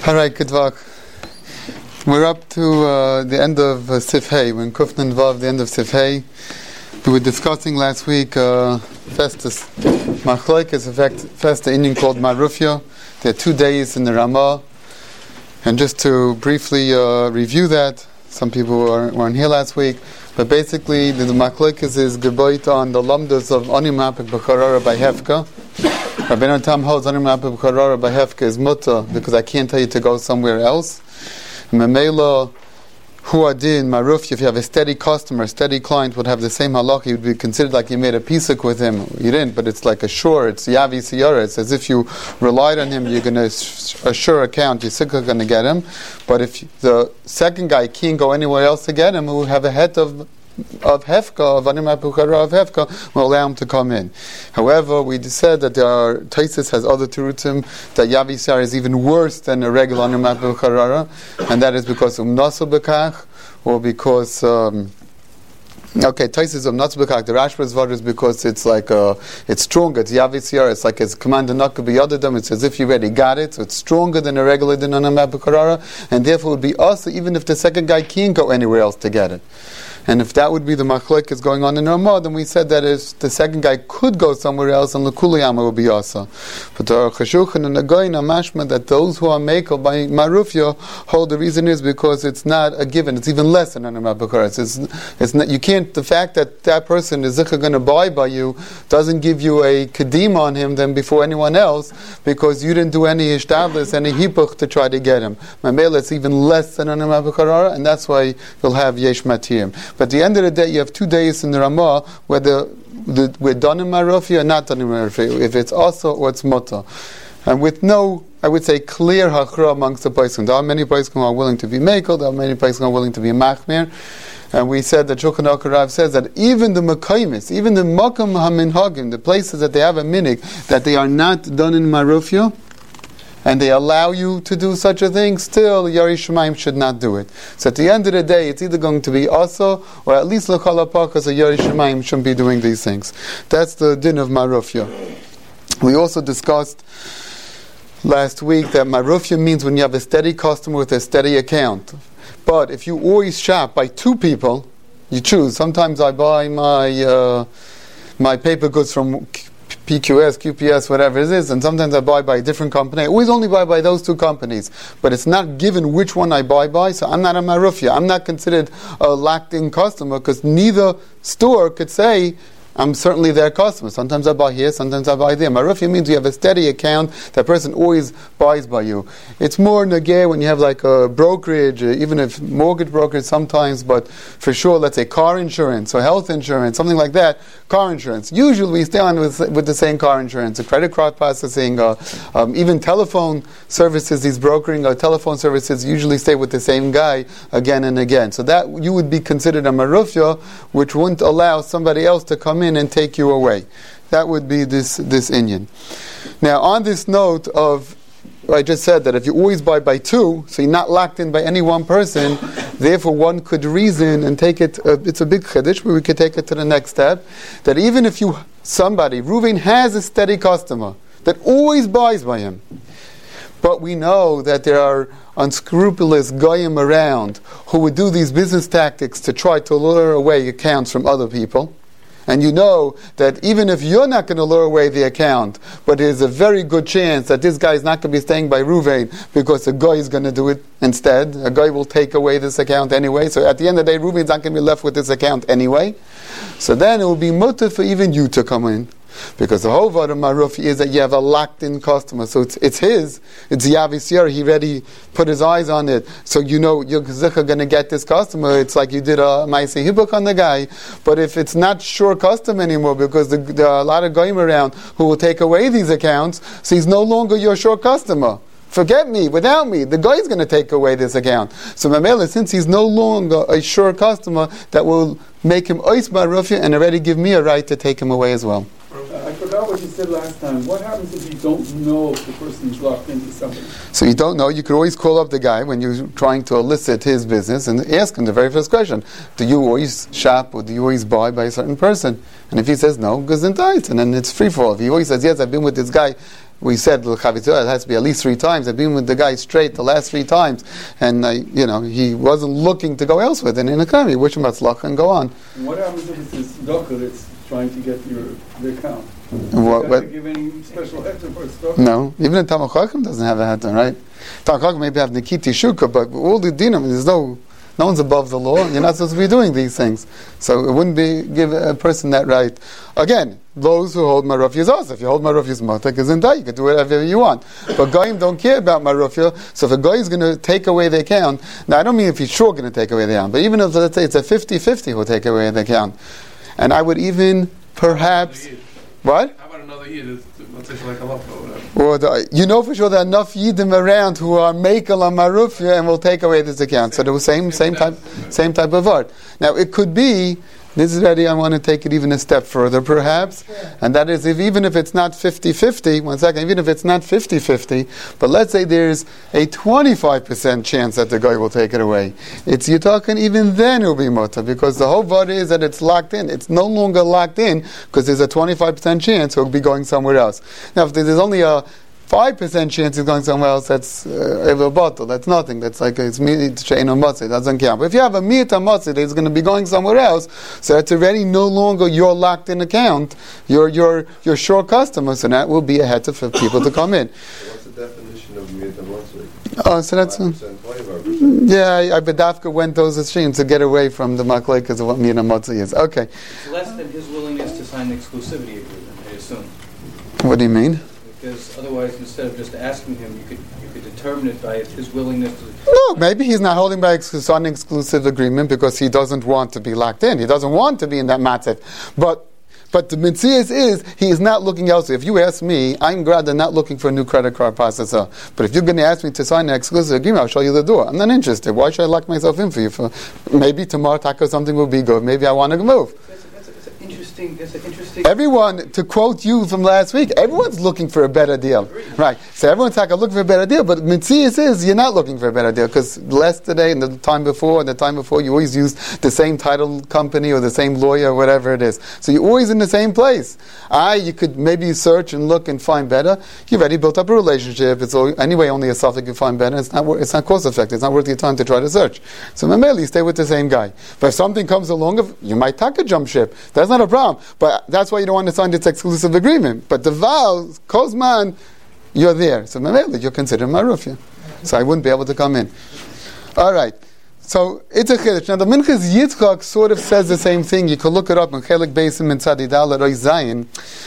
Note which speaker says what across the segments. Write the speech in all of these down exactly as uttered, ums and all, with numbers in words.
Speaker 1: All right, good luck. We're up to uh, the end of uh, Sif Hey. We're in Kufnan Vav, the end of Sif Hey. We were discussing last week uh, Festus Machlokes, in fact, Festa Indian called Marufya. There are two days in the Ramah. And just to briefly uh, review that, some people were, weren't here last week, but basically the, the Machlokes is geboit on the lamdas of Ani Mapik B'Charara by Hefka. Rabbeinu Tam holds Ani Mapik B'Charara by Hefka is muta because I can't tell you to go somewhere else. Memela Huadin Maruf, if you have a steady customer, a steady client would have the same halakha, you would be considered like you made a pisuk with him. You didn't, but it's like a sure, it's Yavi Siyara. It's as if you relied on him, you're going to a sure account, you're sick going to get him. But if the second guy can't go anywhere else to get him, who have a head of of Hefka, of Animat Bukhara of Hefka, will allow him to come in. However, we said that there are, Taisus has other terutzim, that Yavi Siyara is even worse than a regular Animat Bukhara, and that is because of Nasu Bekach, or because, um, okay, Taisus of Nasu Bekach, the Rashba's word is because it's like, uh, it's stronger, it's Yavi Siyara, it's like it's command not to be Yadadam, it's as if you already got it, so it's stronger than a regular din Animat Bukhara, and therefore it would be us, even if the second guy can't go anywhere else to get it. And if that would be the machlokes going on in Ramah, then we said that if the second guy could go somewhere else, and l'kuliyama would be asa. But the Chashukhan and the Goyin are mashma that those who are makel by Marufya hold the reason is because it's not a given; it's even less than an Amabukaras. It's it's not, you can't. The fact that that person is zikha going to buy by you doesn't give you a kedim on him than before anyone else because you didn't do any ishtablis, any hipuch to try to get him. Mamela, it's even less than an Amabukara, and that's why you'll have yesh matim. But at the end of the day, you have two days in the Ramah where the, the we're done in Marufya or not done in Marufya. If it's also or it's muta, and with no, I would say, clear hachra amongst the poskim. There are many poskim who are willing to be mekel. There are many poskim who are willing to be machmir. And we said that Shulchan Aruch Rav says that even the makaimis, even the makam haminhagim, the places that they have a minig that they are not done in Marufya, and they allow you to do such a thing, still Yari Shemaim should not do it. So at the end of the day, it's either going to be Asa, or at least L'chal HaPakas, or Yari Shemaim shouldn't be doing these things. That's the din of Marufya. We also discussed last week that Marufya means when you have a steady customer with a steady account. But if you always shop by two people, you choose. Sometimes I buy my uh, my paper goods from P Q S, Q P S, whatever it is, and sometimes I buy by a different company. I always only buy by those two companies, but it's not given which one I buy by, so I'm not a Marufya. I'm not considered a locked-in customer because neither store could say, I'm certainly their customer. Sometimes I buy here, sometimes I buy there. Marufya means you have a steady account, that person always buys by you. It's more nageh when you have like a brokerage, even if mortgage brokerage sometimes, but for sure, let's say car insurance or health insurance, something like that, car insurance. Usually we stay on with, with the same car insurance, a credit card processing, uh, um, even telephone services, these brokering or telephone services usually stay with the same guy again and again. So that you would be considered a Marufya, which wouldn't allow somebody else to come in and take you away. That would be this this Indian. Now, on this note of, I just said that if you always buy by two, so you're not locked in by any one person, therefore one could reason and take it, uh, it's a big chiddush, but we could take it to the next step, that even if you, somebody, Reuven has a steady customer that always buys by him, but we know that there are unscrupulous goyim around who would do these business tactics to try to lure away accounts from other people. And you know that even if you're not going to lure away the account, but there's a very good chance that this guy is not going to be staying by Reuven because a guy is going to do it instead. A guy will take away this account anyway. So at the end of the day, Reuven's not going to be left with this account anyway. So then it will be mutter for even you to come in. Because the whole word of Marufya is that you have a locked-in customer. So it's it's his. It's Yavi Siyara. He already put his eyes on it. So you know you're going to get this customer. It's like you did a Maaseh Hibuk on the guy. But if it's not sure custom anymore, because the, there are a lot of goyim around who will take away these accounts, so he's no longer your sure customer. Forget me, without me, the guy is going to take away this account. So Mamela, since he's no longer a sure customer, that will make him ois Marufya and already give me a right to take him away as well.
Speaker 2: I forgot what you said last time. What happens if you don't know if the person is locked into something?
Speaker 1: So you don't know. You could always call up the guy when you're trying to elicit his business and ask him the very first question. Do you always shop or do you always buy by a certain person? And if he says no, gesundheit, and then it's free for all. If he always says, yes, I've been with this guy we said the Chavitzah, it has to be at least three times. I've been with the guy straight the last three times, and I, you know, he wasn't looking to go elsewhere than in a economy. Wish him Hatzlacha and go on.
Speaker 2: And what happens if it's this tzedakah that's trying to get your the account?
Speaker 1: What,
Speaker 2: you
Speaker 1: what,
Speaker 2: have to give any special heter for tzedakah?
Speaker 1: no, even a Talmud Chacham doesn't have a heter, right? Talmud Chacham maybe have Nikiti Shuka, but all the dinim, there's no, no one's above the law. You're not supposed to be doing these things, so it wouldn't be give a person that right. Again, those who hold Marufya is also. If you hold Marufya's motek is in that, you can do whatever you want. But Goyim don't care about Marufya, so if a Goy is going to take away the account, now I don't mean if he's sure going to take away the account, but even if, let's say, it's a fifty-fifty who'll take away the account. And I would even, perhaps, what?
Speaker 3: How about another year? Let's say like a lot or whatever.
Speaker 1: Or the, you know for sure there are enough Yidim around who are Mekel on Marufya and will take away this account. So the same, same type, same type of art. Now it could be, this is ready, I want to take it even a step further perhaps, and that is if even if it's not fifty-fifty, one second, even if it's not fifty-fifty, but let's say there's a twenty-five percent chance that the guy will take it away. It's, you're talking, even then it will be mutter, because the whole body is that it's locked in. It's no longer locked in, because there's a twenty-five percent chance it will be going somewhere else. Now if there's only a five percent chance he's going somewhere else, that's uh, a bottle, that's nothing. That's like it's meat chain or matzah, it doesn't count. But if you have a meat or matzah that is going to be going somewhere else, so it's already no longer your locked in account, your your your sure customer, so that will be a heter for people to come in.
Speaker 4: So what's the definition of meat and matzah?
Speaker 1: Oh, so that's uh, yeah, I, I Bedavka went those extremes to get away from the maklekes of what meat and matzah is. Okay.
Speaker 5: It's less than his willingness to sign the exclusivity agreement, I assume.
Speaker 1: What do you mean?
Speaker 5: Because otherwise, instead of just asking him, you could you could determine it by his willingness to.
Speaker 1: No, maybe he's not holding by ex- on exclusive agreement because he doesn't want to be locked in. He doesn't want to be in that matzah. But but the mitzvah is he is not looking elsewhere. If you ask me, I'm rather not looking for a new credit card processor. But if you're going to ask me to sign an exclusive agreement, I'll show you the door. I'm not interested. Why should I lock myself in for you? For maybe tomorrow, taco something will be good. Maybe I want to move.
Speaker 5: That's, that's, that's an interesting. That's an interesting.
Speaker 1: Everyone, to quote you from last week, everyone's looking for a better deal. Right. So everyone's like, I'm looking for a better deal, but Mitzias is, you're not looking for a better deal, because yesterday and the time before and the time before, you always use the same title company or the same lawyer or whatever it is. So you're always in the same place. I, you could maybe search and look and find better. You've already built up a relationship. It's all, anyway only a suffix you find better. It's not, it's not cost effective. It's not worth your time to try to search. So maybe you stay with the same guy. But if something comes along, you might take a jump ship. That's not a problem. But that's why you don't want to sign this exclusive agreement. But the vows, Kozman, you're there. So maybe you're considered Marufya. So I wouldn't be able to come in. All right. So it's a chiddush. Now the Minchas Yitzchak sort of says the same thing. You can look it up in Chelik Beisim and Tzadidal Roy Zayin.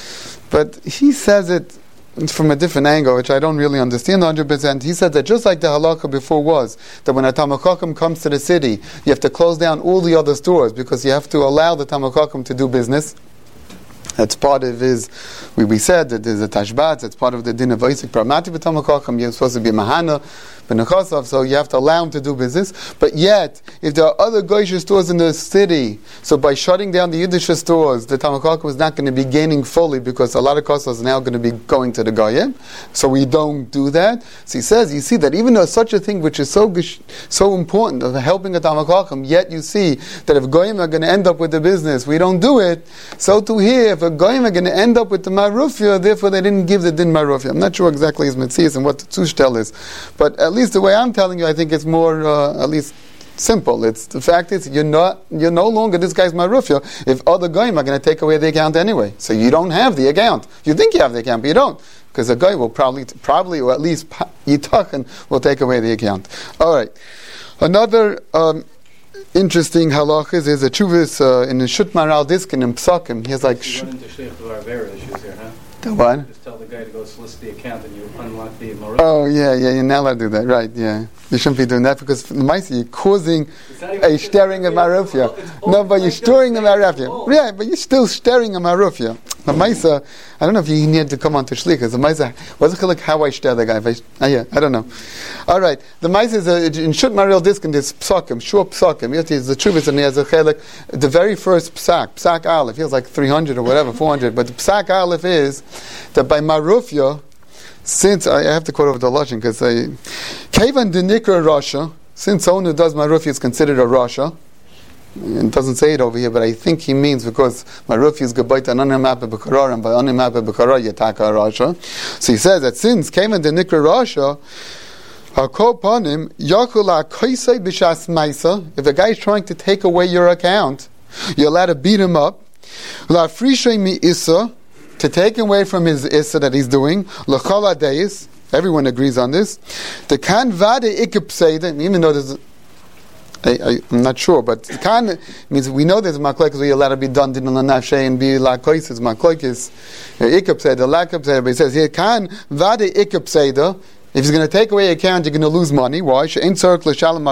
Speaker 1: But he says it from a different angle, which I don't really understand one hundred percent. He said that just like the halakha before was, that when a Talmid Chacham comes to the city, you have to close down all the other stores because you have to allow the Talmid Chacham to do business. That's part of his, we, we said that there's a tashbat, it's part of the din of Isaac Pramati B'Talmid Chacham, you're supposed to be Mahana, B'Nechosov, so you have to allow him to do business. But yet, if there are other Goyish stores in the city, so by shutting down the Yiddish stores, the Talmid Chacham is not going to be gaining fully because a lot of Kosovs are now going to be going to the Goyim, so we don't do that. So he says, you see that even though such a thing which is so so important of helping a Talmid Chacham, yet you see that if Goyim are going to end up with the business, we don't do it, so to here, if a Goyim are going to end up with the Marufya, therefore they didn't give the din Marufya. I'm not sure exactly his Metzias and what the Tushtel is, but at least the way I'm telling you, I think it's more, uh, at least simple. It's the fact is you're not, you're no longer this guy's Marufya if other Goyim are going to take away the account anyway. So you don't have the account. You think you have the account, but you don't, because a guy will probably, probably, or at least Yitachan will take away the account. All right. Another um, interesting halachas is a chuvas uh, in the Shut Maral Diskin in Psakim. He has like.
Speaker 5: You run into Sheikh Vera issues here, huh?
Speaker 1: The what?
Speaker 5: Just tell the guy to go solicit the account and you unlock the Marufya.
Speaker 1: Oh yeah, yeah, you're not allowed to do that, right? Yeah, you shouldn't be doing that because the Maisi you're causing a stirring of Marufya. No, but you're stirring a Marufya. Yeah, but you're still stirring a Marufya. The Maisa, I don't know if you need to come on to Shlichas. The Maisa, what's it like? How I stir the guy? If I, oh, yeah, I don't know. All right, the Maisa is a, in Shut Maril Diskin. There's psakim, short psakim. Yes, the Chuvas and he has a chelik. The very first psak, psak aleph, feels like three hundred or whatever, four hundred. But the psak aleph is that by Marufya, since I have to quote over the Lashon because I, Kevan de Nikra Rasha, since someone who does Marufya is considered a Rasha. it doesn't say it over here, but I think he means because my Rufi is gebayt anonim ape b'karar, and by anonim ape b'karar yataka rasha. So he says that since came in the nikra rasha, hakopanim yakula kaisei b'shas maisa. If a guy is trying to take away your account, you're allowed to beat him up. La frishay mi issa, to take away from his issa that he's doing. L'chol hadeis. Everyone agrees on this. The kan vade ikipseida, even though there's I, I, I'm not sure, but kan means we know there's maklekes where you're allowed to be done din l'nafshay and be lakoises maklekes ikipseida lakipseida. But he says here kan vade ikipseida. If he's going to take away your account, you're going to lose money. Why? Because Allah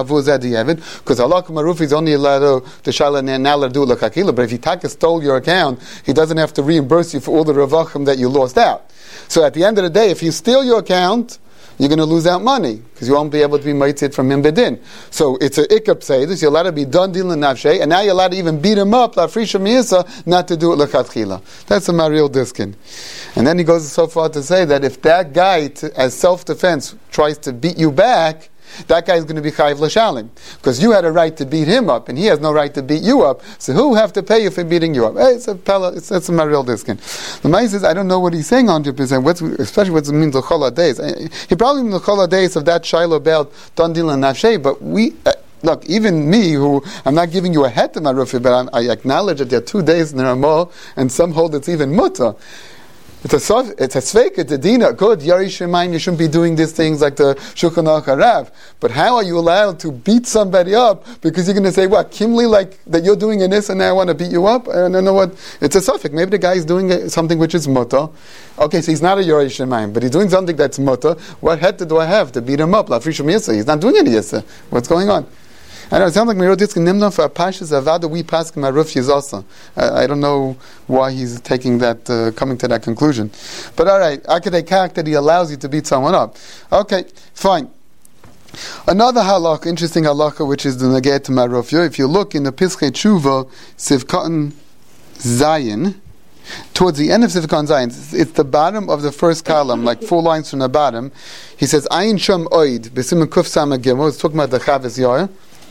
Speaker 1: Maruf is only allowed to shala now do l'chakila. But if he taka stole your account, he doesn't have to reimburse you for all the ravachim that you lost out. So at the end of the day, if you steal your account, you're going to lose out money because you won't be able to be maitzit from him bedin. So it's a ikab seidus. You're allowed to be done deal and nafshay, and now you're allowed to even beat him up la frisha miyasa not to do it l'chatchila. That's a mariel diskin. And then he goes so far to say that if that guy, to, as self-defense, tries to beat you back, that guy is going to be chayiv l'shalim because you had a right to beat him up, and he has no right to beat you up. So who have to pay you for beating you up? Hey, it's a pella. It's, it's a mariel diskin. The Mai says, I don't know what he's saying one hundred percent. What's especially what it means l'chol days. He probably means l'chol days of that shiloh about dandil and nafshay. But we. Uh, Look, even me, who I'm not giving you a het to my rufi, but I'm, I acknowledge that there are two days in the Ramah, and some hold it's even mutter. It's a it's a sveik, it's a dina. Good, Yari Shemaim, you shouldn't be doing these things like the Shulchan Aruch Harav. But how are you allowed to beat somebody up because you're going to say, what, Kimli, like that you're doing in this and now I want to beat you up? I don't know what. It's a suffix. Maybe the guy is doing something which is mutter. Okay, so he's not a Yari Shemaim, but he's doing something that's mutter. What head do I have to beat him up? La Frishim Yisa. He's not doing any Yisa. What's going on? I don't know, it sounds like Meir Ditzkin Nimna for Pashas Avada we pass my Ruf Yizasa. I don't know why he's taking that, uh, coming to that conclusion. But alright, Akadei Kak that he allows you to beat someone up. Okay, fine. Another halakha, interesting halakha, which is the Nageh to Marufya. If you look in the Pischei Tshuva, Sivkatan Zayin, towards the end of Sivkatan Zayin, it's the bottom of the first column, like four lines from the bottom. He says, Ayin Sham Oid, B'Simen Kuf Sama Gimel, it's talking about the Chavis Yair.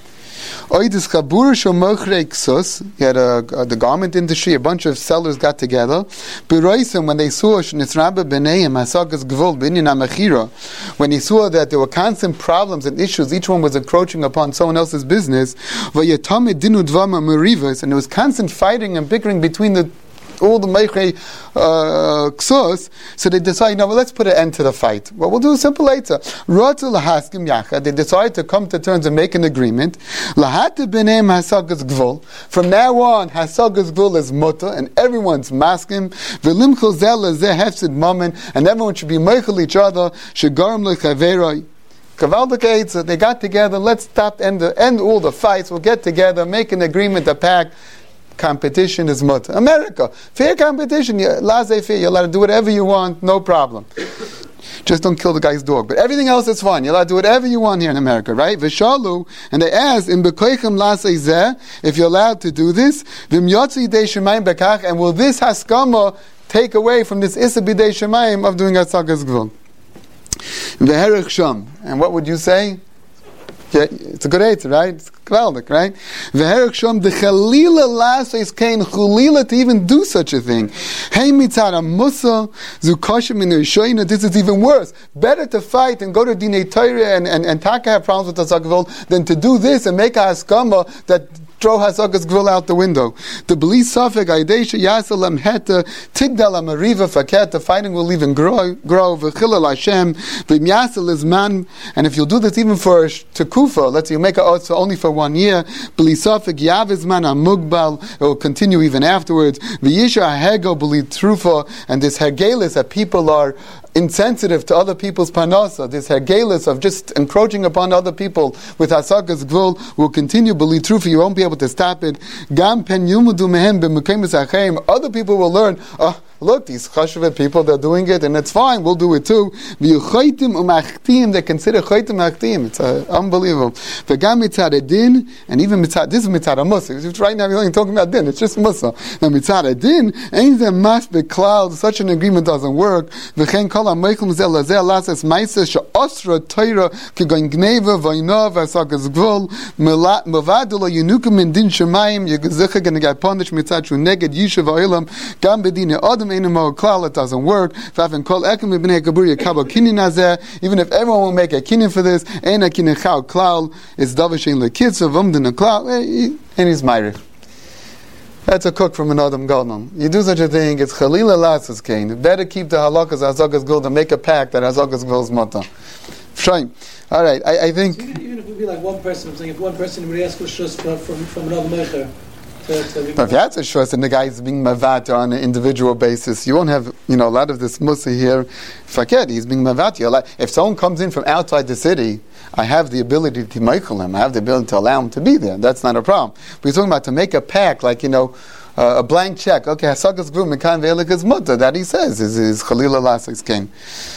Speaker 1: Oidis Chabur Shomochrei Ksus. He had a, a, the garment industry. A bunch of sellers got together. Beroisim, when they saw Shnisraba B'Neim Hasagas Gvul B'Inyan HaMechira, when he saw that there were constant problems and issues, each one was encroaching upon someone else's business. V'Yatamid Dinu Dvama Merivas, and there was constant fighting and bickering between the all the Meichei uh, Ksus, so they decide, no, well, let's put an end to the fight. Well, we'll do a simple later. Rotu lahaskim yacha, they decide to come to terms and make an agreement. Lahate b'neim hasagas gvul. From now on, hasagas gvul is mutter, and everyone's maskim. V'lim chol zeh hefsid mamen, and everyone should be meichel each other, shegarim lechaveroi. Kavaldik, they got together, let's stop, end, the, end all the fights, we'll get together, make an agreement, a pact. Competition is mutter. America, fair competition, laissez-faire, you're allowed to do whatever you want, no problem. Just don't kill the guy's dog. But everything else is fine. You're allowed to do whatever you want here in America, right? Vishalu, and they asked, in bekoichem laissez-faire, if you're allowed to do this, v'm yotzi dei shemayim bekach, and will this haskama take away from this issa b'dei shemayim of doing hasagas gvul? V'herech sham, and what would you say? Yeah, it's a good answer, right? It's kvaldik, right? V'herek shom de chalila laseis kein chulila to even do such a thing. Hey mitzara musa zukashim in Rishoyna. This is even worse. Better to fight and go to Dinei Torah and and and Taka have problems with the Hasagavol than to do this and make a haskama that throw hasagas gvul out the window. The belief safek aidesha yasalam heta tigdal amariva faket. The fighting will even grow. Grow v'chilal Hashem v'myasel is man. And if you'll do this even for tekufa, let's say you make a oath only for one year, belief safek yaviz man amugbal. It will continue even afterwards. V'yisha hego belief trufa. And this hergelis that people are insensitive to other people's parnasa, this hergelis of just encroaching upon other people with hasagas gvul will continue. Believe true for you won't be able to stop it. Gam pen yumudu mehem b'mukeimus acheim. Other people will learn. Oh, look, these chashuvet people, they're doing it, and it's fine. We'll do it too. V'yuchaytim umachtim. They consider chaytim achtim. It's uh, unbelievable. V'gam mitzad din, and even mitzad. This is mitzad musa. Right now, we're only talking about din. It's just musa. Now mitzad din, ain't there mas beklal. Such an agreement doesn't work. V'chein kol ha-meichel zel lazeh lasas ma'aseh she'osra Torah kegoin gneva v'inov v'asagas gvul milvad lo yenukim min din shemayim yegezicha gonna get punished mitzad shu neged yishuv ha'olam gam bedine adam einu mo klal. It doesn't work. V'afen kol ekem b'nei kabur yekabel kinin hazeh. Even if everyone will make a kinin for this, ein a kinin chal klal. It's davar shein lekitza v'umdin a klal. And he's ma'arif. That's a cook from an Adam Gadol. You do such a thing, it's Chalila Lasas Kain. You better keep the halakas Hazagas Gul and make a pact that Hazagas Gul's Mata. Fine. All right, I, I think.
Speaker 6: So even, even if it would be like one person, I'm saying if one person would ask for shus from, from, from another mecher.
Speaker 1: But if you have to shus and the guy is being mavat on an individual basis, you won't have, you know, a lot of this musa here. Forget, he's being mavat. If someone comes in from outside the city, I have the ability to meichel him. I have the ability to allow him to be there. That's not a problem. We're talking about to make a pact, like, you know, uh, a blank check. Okay, Hasagas Gvul Mekan Ve'elikas Mutta. That he says is, is Chalila Lasas came.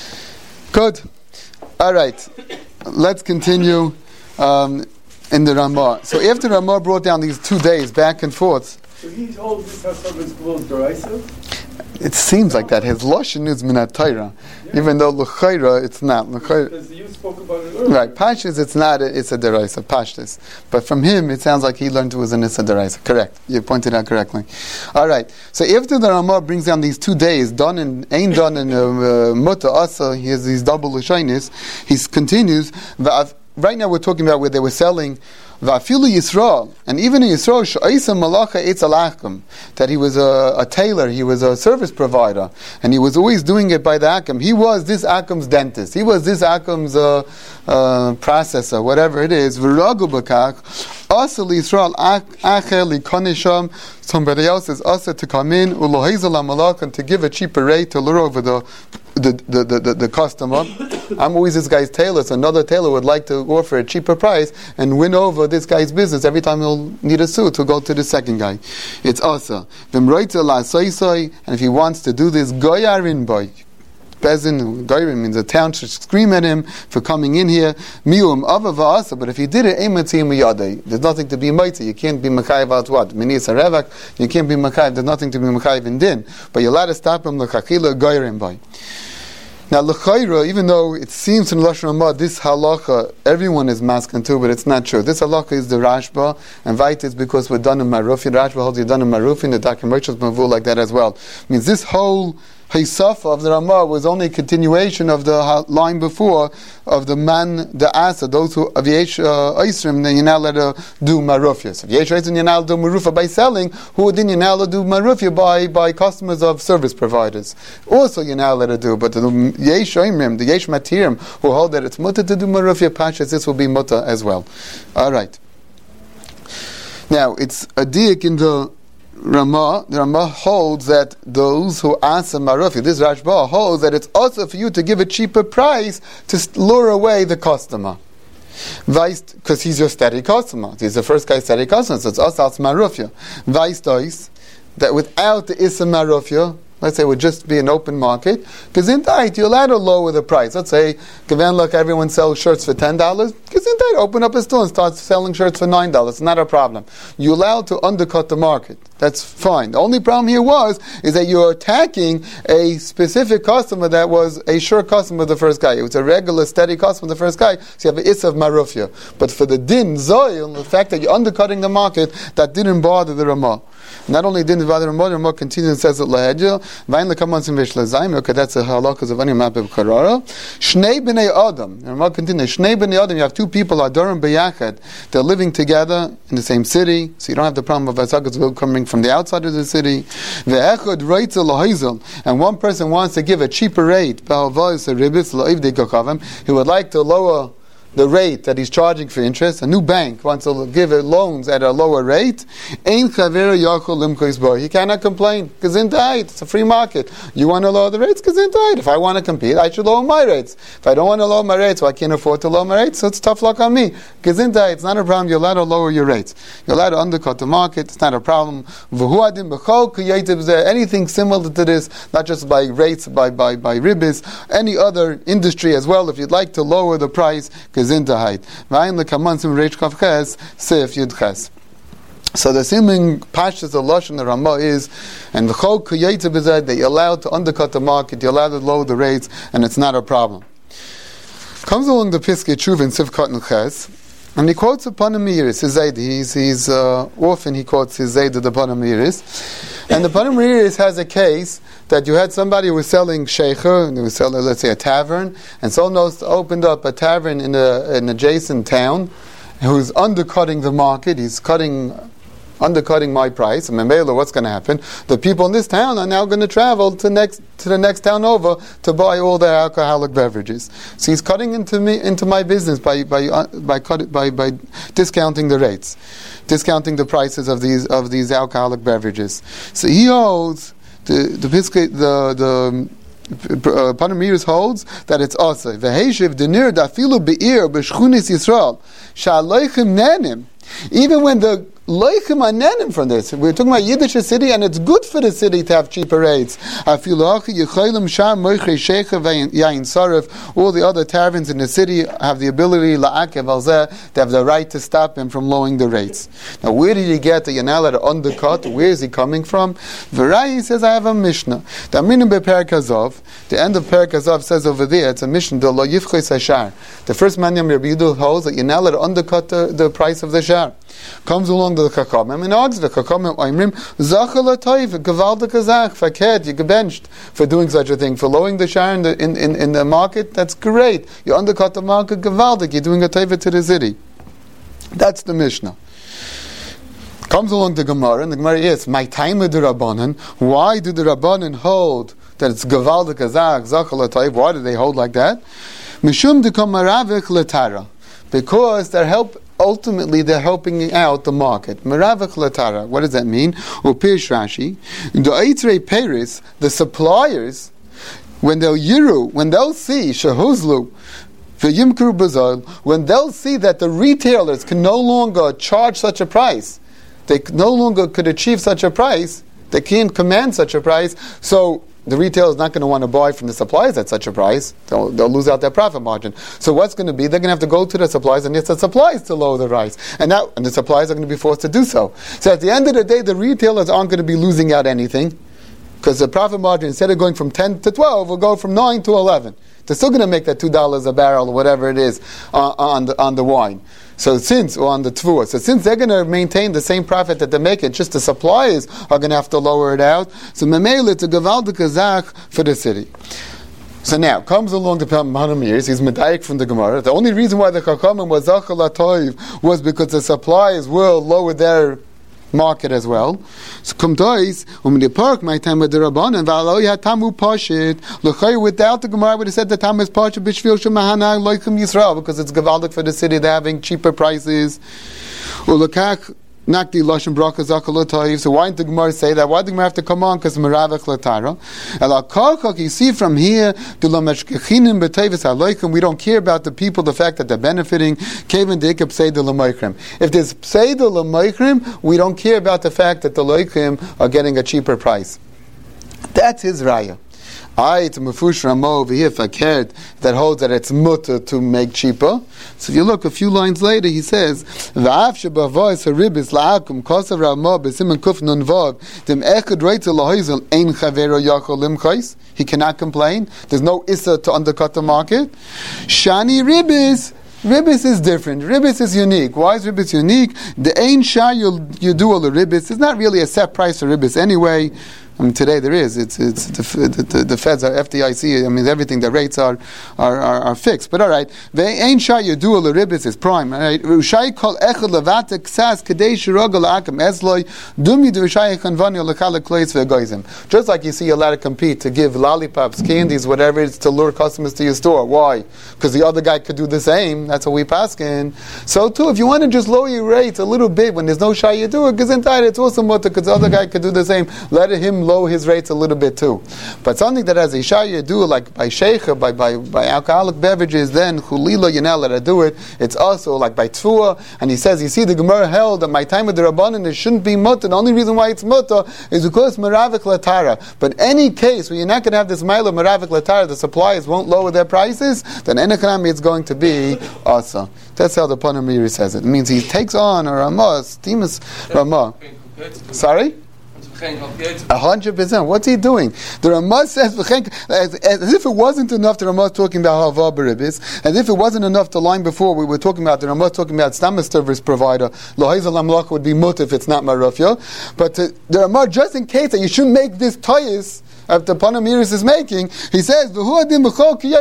Speaker 1: Good. All right. Let's continue um, in the Ramah. So after Ramah brought down these two days back and forth.
Speaker 2: So he holds this Hasagas Gvul D'oraisa?
Speaker 1: It seems like that. His lashon is minat Torah, yeah. Even though l'chayra it's not.
Speaker 2: Because you spoke about it earlier.
Speaker 1: Right, Pashtus it's not. A, it's a deraisa Pashtus, but from him it sounds like he learned it was an issa deraisa. Correct. You pointed out correctly. All right. So after the Ramah brings down these two days, done in ain't done in uh, muta asa. He has these double lashonis. He continues. Right now we're talking about where they were selling. Va'afilu Yisrael, and even in Yisrael, she'aisa malacha eitz alachim, that he was a, a tailor, he was a service provider, and he was always doing it by the akim. He was this akim's dentist. He was this akim's uh, uh, processor, whatever it is. V'ragu b'kach, asal Yisrael achel likonisham. Somebody else is also to come in ulohizal malach and to give a cheaper rate to lure over the the the the, the, the customer. I'm always this guy's tailor, so another tailor would like to offer a cheaper price and win over this guy's business every time he'll need a suit to go to the second guy. It's asa. And if he wants to do this, goyarin boy. Bezin, goyarin means the town should scream at him for coming in here. Mium avava asa. But if he did it, there's nothing to be mighty. You can't be mechayiv out what? Minis harevak. You can't be mechayiv. There's nothing to be mechayiv in din. But you're allowed to stop him l'chachila goyarin boy. Now, l'chayra, even though it seems in Lashon Ramah, this halacha, everyone is masking too, but it's not true. This halacha is the Rashba, and Vait is because we're done in Marufin. Rashba holds you're done in Marufin, the Dr. Merchant's Mavul like that as well. It means this whole Hisafa of the Ramah was only a continuation of the line before of the man, the Asa, those who, of Yesh Oisrim, then you're not allowed to do Marufia. So if Yesh Oisrim, you're not allowed to do Marufia by selling, who then you're not allowed to do Marufia by, by customers of service providers. Also you're not allowed to do, but the Yesh Oimrim, the Yesh Matirim, who hold that it's mutter to do Marufia Pashas, this will be mutter as well. Alright. Now, it's a diak in the Ramah, the Ramah holds that those who answer Marufi, this Rashba holds that it's also for you to give a cheaper price to lure away the customer. Because he's your steady customer. He's the first guy steady customer, so it's also Marufia. Vice does that without the Issa Marufia, let's say it would just be an open market, because in tight you're allowed to lower the price. Let's say, given look, everyone sells shirts for ten dollars, because in tight open up a store and start selling shirts for nine dollars. It's not a problem. You're allowed to undercut the market. That's fine. The only problem here was, is that you're attacking a specific customer that was a sure customer of the first guy. It was a regular, steady customer of the first guy, so you have an Issa of Marufia. But for the Din, Zoil, the fact that you're undercutting the market, that didn't bother the Ramah. Not only didn't bother the Ramah, the Ramah continues and says it lahedja. Vayin lekamon sim v'shlazayim. Okay, that's a halakas of any map of karara. Shnei b'nei adam. The Ramah continues. Shnei b'nei adam. You have two people adorim b'yachad. They're living together in the same city, so you don't have the problem of asagas coming from the outside of the city. Ve'echad reitzel lahizel. And one person wants to give a cheaper rate. Ba'alvayis ribitz la'ivdei kakavim. He would like to lower the rate that he's charging for interest. A new bank wants to give it loans at a lower rate. Ein chavera yachol limkois bo. He cannot complain. Gesundheit. It's a free market. You want to lower the rates? Gesundheit. If I want to compete, I should lower my rates. If I don't want to lower my rates, well, I can't afford to lower my rates, so it's tough luck on me. Gesundheit. It's not a problem. You're allowed to lower your rates. You're allowed to undercut the market. It's not a problem. Anything similar to this, not just by rates, by by by ribis, any other industry as well. If you'd like to lower the price, Gesundheit. Vayin lekaman sim reish kaf ches, sif yud ches. So the seeming pashas of Lashon the Ramah is, and the Chol Kuyayta B'zeh, they allowed to undercut the market, you're allowed to lower the rates, and it's not a problem. Comes along the Piskei Tshuva in Sivkot and Ches, and he quotes upon Amiris, his Zayd. He's, he's uh, often he quotes his Zayd of the Panamiris. And the Panamiris has a case that you had somebody who was selling Sheikha, and they were selling, let's say, a tavern, and someone else opened up a tavern in a, an adjacent town, who's undercutting the market. He's cutting, undercutting my price. And Memela, what's going to happen? The people in this town are now going to travel to next to the next town over to buy all their alcoholic beverages. So he's cutting into me into my business by by uh, by cut by by discounting the rates, discounting the prices of these of these alcoholic beverages. So he holds the the biscuit the the. Uh, Panamiris holds that it's also v'heishiv denir dafilu be'ir b'shchunis Yisrael sha'aloichem nenim. Even when the loichem are nenim from this, we're talking about Yiddish city, and it's good for the city to have cheaper rates. All the other taverns in the city have the ability la'akev al zeh, they have the right to stop him from lowering the rates. Now, where did he get that you're not allowed to undercut? Where is he coming from? V'rai says, I have a Mishnah. The Aminim be'Perek Hazov, the end of Perek Hazov says over there, it's a Mishnah, the lo yifchos hashar. The first Manyam Rabbi Yehuda holds that you're not allowed to undercut the, the price of the shar. Comes along to the Chachamim and argues the Chachamim Oimrim Zachal Atoiv Gavaldik Azach Faked you get benched for doing such a thing, for lowering the share in the in, in, in the market. That's great. You undercut the market Gavaldik. You're doing a taiva to the city. That's the Mishnah. Comes along the Gemara, and the Gemara is my time with the Rabbanan. Why do the Rabbanan hold that it's Gavaldik Azach Zachal Atoiv? Why do they hold like that? Mishum Dekom Maravik Letara, because they're help. Ultimately, they're helping out the market. Meravach latara. What does that mean? Upish Rashi. The Eitrei Paris, the suppliers, when they'll yiru, when they'll see shehuzlu, v'yimkru bazal, when they'll see that the retailers can no longer charge such a price, they no longer could achieve such a price, they can't command such a price, so the retailer is not going to want to buy from the suppliers at such a price. They'll, they'll lose out their profit margin. So what's going to be? They're going to have to go to the suppliers and get the suppliers to lower the price. And now, and the suppliers are going to be forced to do so. So at the end of the day, the retailers aren't going to be losing out anything, because the profit margin, instead of going from ten to twelve, will go from nine to eleven. They're still going to make that two dollars a barrel or whatever it is uh, on the on the wine. So since, or on the tvua, so since they're going to maintain the same profit that they make, it just the suppliers are going to have to lower it out. So memele, it's a gavaldik azach for the city. So now, comes along the Panamiris, he's medayik from the Gemara. The only reason why the Chachamim was zachal atoiv was because the suppliers will lower their market as well. So come tois, um the park my time with the Rabbanan, v'alo ya tamu pashit. L'chay, without the Gemara would have said the tam is pashit b'shvil shemahana loikum Yisrael, because it's gavaldik for the city, they're having cheaper prices. Ulakach nakdi lashon bracha zakal atoiv. So why didn't the Gemara say that? Why did the Gemara have to come on? Because meravach latara. Ela karkak, you see from here, the lameshkechinim b'teivis haloikum. We don't care about the people, the fact that they're benefiting. Kevin dekab say the lamoikrim. If there's say the lamoikrim, we don't care about the fact that the loikrim are getting a cheaper price. That's his raya. I, it's a Mefush Ramo over here, fakert, that holds that it's mutter to make cheaper. So if you look a few lines later, he says, V'af shebavois haribis la'akum kosav Ramo b'simen kuf nun vav dem echad reitzel lahoizel ein chavero yachol limchais. He cannot complain. There's no issa to undercut the market. Shani ribis. Ribis is different. Ribis is unique. Why is ribis unique? The ein shah you, you do all the ribis. It's not really a set price for ribis anyway. I mean, today there is. It's it's the the, the feds are F D I C. I mean, everything. The rates are are, are, are fixed. But all right, ve'ein shay you a l'ribis is prime. All right, Rushay kol echad levate ksas kadei shirogel akam esloy dumi du Rushay kanvani lekale klois ve'goizim. Just like you see a lot of compete to give lollipops, candies, whatever it is to lure customers to your store. Why? Because the other guy could do the same. That's what we paskin. So too, if you want to just lower your rates a little bit when there's no shay you do it, because inside it's also mutter because the other guy could do the same. Let him him lower his rates a little bit too. But something that as a shaya do, like by sheikha, by, by, by alcoholic beverages, then chulila, you're not allowed to do it. It's also like by tfuah, and he says, you see, the Gemara held that my time with the Rabbanan, it shouldn't be mutter. The only reason why it's mutter is because meravik latara. But any case where you're not going to have this mile of meravik latara, the suppliers won't lower their prices, then enekami it's going to be asa. That's how the Panamiri says it. It means he takes on a Ramah, Stemus Ramah. Sorry? A hundred percent. What's he doing? The Ramah says, as, as if it wasn't enough, the Ramah talking about Hava Baribis, as if it wasn't enough the line before we were talking about, the Ramah talking about Stamas service provider, Lohaiz al would be mut if it's not Marufya. But uh, the Ramah, just in case that you shouldn't make this toyis, after Panamiris is making, he says, so he means,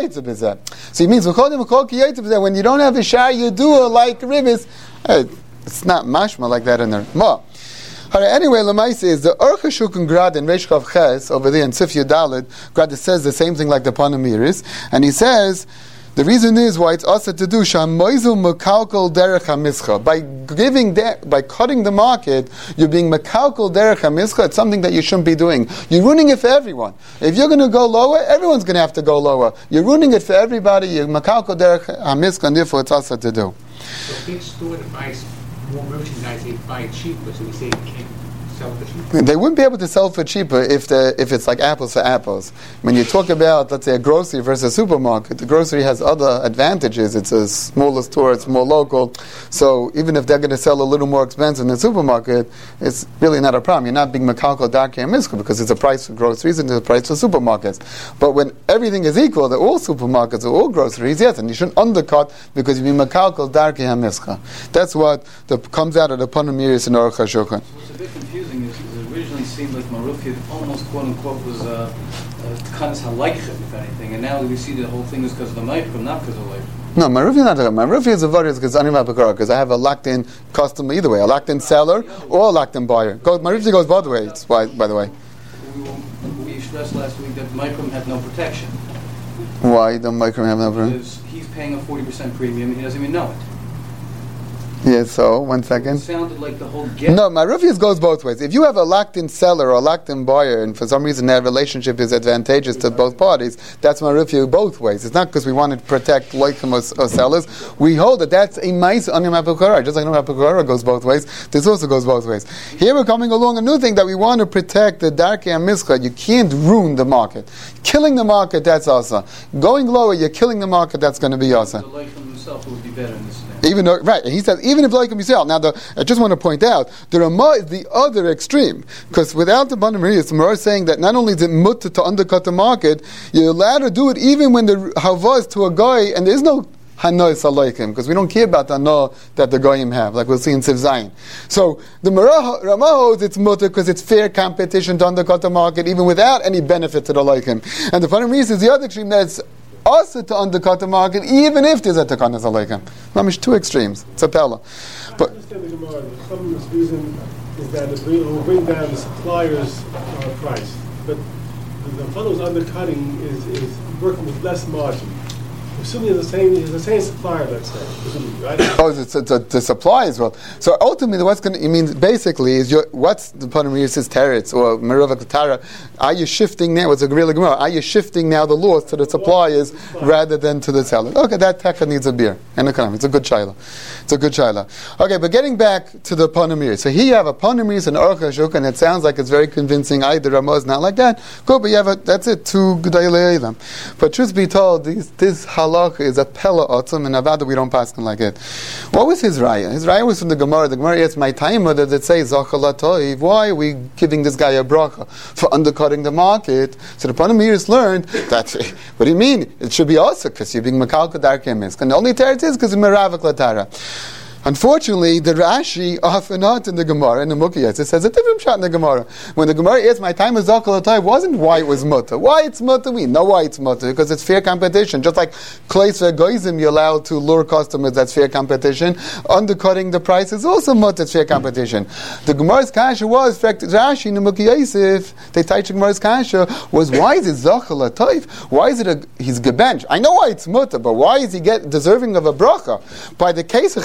Speaker 1: when you don't have a shah, you do it like ribis. Hey, it's not mashma like that in there. Ma. Anyway, Lamaisi is the Urcha Shukun Grad in Reish Chav Ches over there in Sif Yudalid. Grad says the same thing like the Panamiris, and he says the reason is why it's also to do shamoizu mekalkal derech hamischa. By giving that, by cutting the market, you're being mekalkal derech hamischa. It's something that you shouldn't be doing. You're ruining it for everyone. If you're going to go lower, everyone's going to have to go lower. You're ruining it for everybody. You're mekalkal derech hamischa, and therefore it's also to do.
Speaker 7: So a big store that buys more merchandise, they buy it cheaper, so we say you can't sell for cheaper.
Speaker 1: They wouldn't be able to sell for cheaper if the if it's like apples for apples. When you talk about, let's say, a grocery versus a supermarket, the grocery has other advantages. It's a smaller store, it's more local. So even if they're going to sell a little more expensive than the supermarket, it's really not a problem. You're not being mekalkal darkei miska because it's a price for groceries and it's a price for supermarkets. But when everything is equal, they're all supermarkets, or all groceries, yes, and you shouldn't undercut because you mean mekalkal darkei miska. That's what the, comes out of the Panamiris and Aruch HaShulchan.
Speaker 5: What's a bit confusing is it originally seemed like Marufia almost quote unquote was uh, kind of halaykhet, if anything, and now we see the whole thing is because of the micro, not because of the
Speaker 1: No, my Marufia is not a My Marufia is a various because because I have a locked in customer either way, a locked in seller or a locked in buyer. Go, my Marufia goes both ways. Why, by the way?
Speaker 5: We, we stressed last week that micro had no protection.
Speaker 1: Why the micro have no protection?
Speaker 5: Because he's paying a forty percent premium and he doesn't even know it.
Speaker 1: Yeah, so, one second.
Speaker 5: It sounded like the whole get.
Speaker 1: No, my Rufius goes both ways. If you have a locked-in seller or a locked-in buyer, and for some reason that relationship is advantageous to both parties, that's my Rufius both ways. It's not because we want to protect loikim or, or sellers. We hold that that's a mice on your Mapukara. Just like no Mapukara goes both ways, this also goes both ways. Here we're coming along a new thing that we want to protect the Darkei and Miska. You can't ruin the market. Killing the market, that's also. Going lower, you're killing the market, that's going to be also.
Speaker 5: The loikim himself would be better in this scenario.
Speaker 1: Even though, right, he says, even if like him yourself. Now, the, I just want to point out, the Ramah is the other extreme. Because without the Bana Maria, the Ramah is saying that not only is it mutter to undercut the market, you're allowed to do it even when the Hava is to a guy, and there's no Hanoi Salaikim, because we don't care about the Hanoi that the Goyim have, like we'll see in Siv Zayin. So, the Ramah holds it's mutter because it's fair competition to undercut the market, even without any benefit to the Laikim. And the Bana Maria is the other extreme that's also to undercut the market, even if there's a takanas aleikum. Mamish two extremes. It's a pella. But
Speaker 8: I understand the Gemara. The Chacham's reason is that it will bring down the supplier's uh, price, but the, the fellow who's undercutting is, is working with less margin. Assuming it's the same, it's the same supplier, let's say, presumably, right?
Speaker 1: Oh, it's, it's, it's the supply as well. So ultimately, what's going to, it means basically is your, what's the Panamiris' teretz or Meravak Tara? Are you shifting now? What's a really Gemara? Are you shifting now the laws to the suppliers rather than to the seller? Okay, that taka needs a beer and a It's a good shaila. It's a good shaila. Okay, but getting back to the Panamiris. So here you have a Panamiris and Aruch HaShulchan, and it sounds like it's very convincing. Either Ramah is not like that. Good, but you have a, that's it. Two Gedolei Eilam. But truth be told, these, this halakha is a pella otzum, and avada we don't pass him like it. What was his raya? His raya was from the Gemara. The Gemara is my time that it says Zachal Toiv. Why are we giving this guy a bracha for undercutting the market? So the Panamiris learned that. What do you mean? It should be also because you're being makalka darkei misk, and the only teretz is because you're meravik latara. Unfortunately, the Rashi often not in the Gemara, in the Mukiyetz, it says a different shot in the Gemara. When the Gemara is, my time is Zakal Atay, wasn't why it was mutter. Why it's mutter? We know why it's mutter, because it's fair competition. Just like Kleis Ve'goizim, you're allowed to lure customers, that's fair competition. Undercutting the price is also mutter, it's fair competition. The Gemara's Kasha was, in fact, Rashi in the Mukiyetz, they teach the Gemara's Kasha, was why is it Zakal Atay? Why is it a, he's gebench? I know why it's mutter, but why is he get deserving of a bracha? By the case of Chilik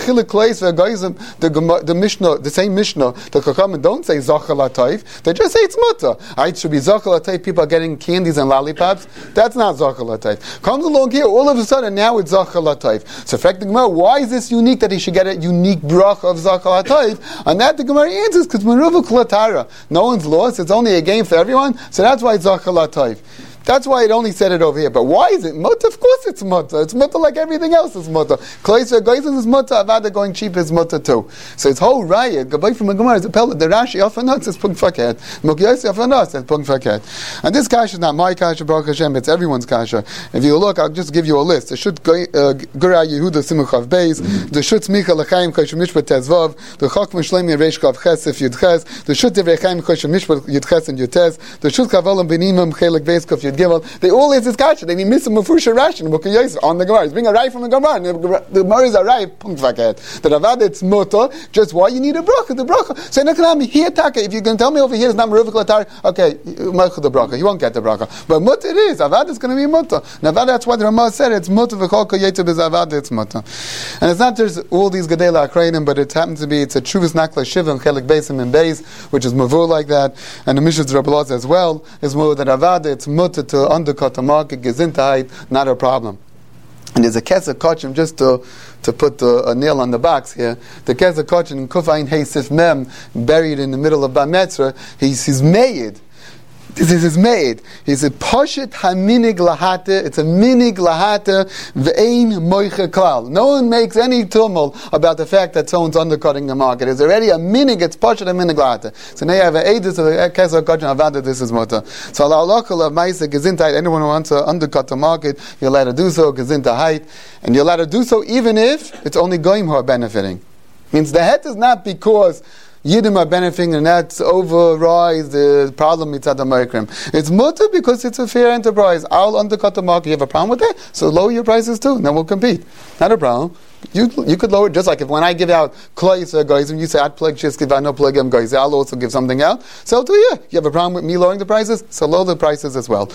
Speaker 1: Kleis ve'Goizim, the Gema- the Mishnah, the same Mishnah, the Chachamim don't say Zachal Atayv. They just say it's mutter. It should be Zachal Atayv. People are getting candies and lollipops. That's not Zachal Atayv. Comes along here, all of a sudden now it's Zachal Atayv. So, fact the Gemara, why is this unique that he should get a unique bracha of Zachal Atayv? And that the Gemara answers because Meruva Klatara. No one's lost. It's only a game for everyone. So that's why it's Zachal Atayv. That's why it only said it over here. But why is it mutter? Of course it's mutter. It's mutter like everything else is mutter. Kleis ve'Goizim is mutter. Avada going cheap is mutter too. So it's whole riot. Gabay from a Gemara is a pellet. The Rashi Alfanot says Pung Faket. Mokiyos Alfanot says Pung Faket. And this kasha is not my kasha, Baruch Hashem. It's everyone's kasha. If you look, I'll just give you a list. The Shut Gura Yehuda Simuchav Beis. The Shut Smicha L'chaim Kosher Mishpat Tezvav. The Chokma Shlemi Reish Kav Chesef Yud Ches. The Shut Divrei Chaim Kosher Mishpat Yud Ches and Yud Tes. The Shut Kavolim Benimim Chelik Beis Kav Yud Gimel. They all answer this kasha. They need miss a mafusha Rashi on the Gemara. He's bringing a right from the Gemara. The Gemara is a right. Punkt faket. The Ravad it's mutter. Just why you need a bracha? The bracha. So Nekanami here taka. If you can tell me over here is not meruvik latar. Okay, malchut the bracha. You won't get the bracha. But mutter it is. Avad is going to be mutter. Now that's why the Ramah said it's mutter v'chol koyetu is avad. It's mutter. And it's not just all these gedela akrayim, but it happens to be it's a truvus nakla shiva and chelik beisim and beis, which is mavur like that. And the Mishnah's Rabbalaz as well is more that avad. It's mutter to undercut the market, gesintheit, not a problem. And there's a kesser kochim, just to to put the, a nail on the box here. The kesser kochim in Kufayin Heisif Mem, buried in the middle of Bar Metzra, he's, he's made. This is his made. He said, Poshet haminig lahate. It's a minig lahate ve'ein moiche klal. No one makes any tumult about the fact that someone's undercutting the market. It's already a minig. It's Poshet haminig lahate. So now you have an edus of a kesar kachin avada. This is mutter. So Allah lokal of ma'isa gesintheit. Anyone who wants to undercut the market, you're allowed to do so gesintheit, and you're allowed to do so even if it's only goyim who are benefiting. Means the het is not because Yiddim are benefiting and that's overrides the problem mitzad American. It's mutter because it's a fair enterprise. I'll undercut the market. You have a problem with that? So lower your prices too, and then we'll compete. Not a problem. You you could lower it just like if when I give out klois or guys, when you say I'd plug just give I no plug him guys, I'll also give something out. So to you, you have a problem with me lowering the prices, so lower the prices as well.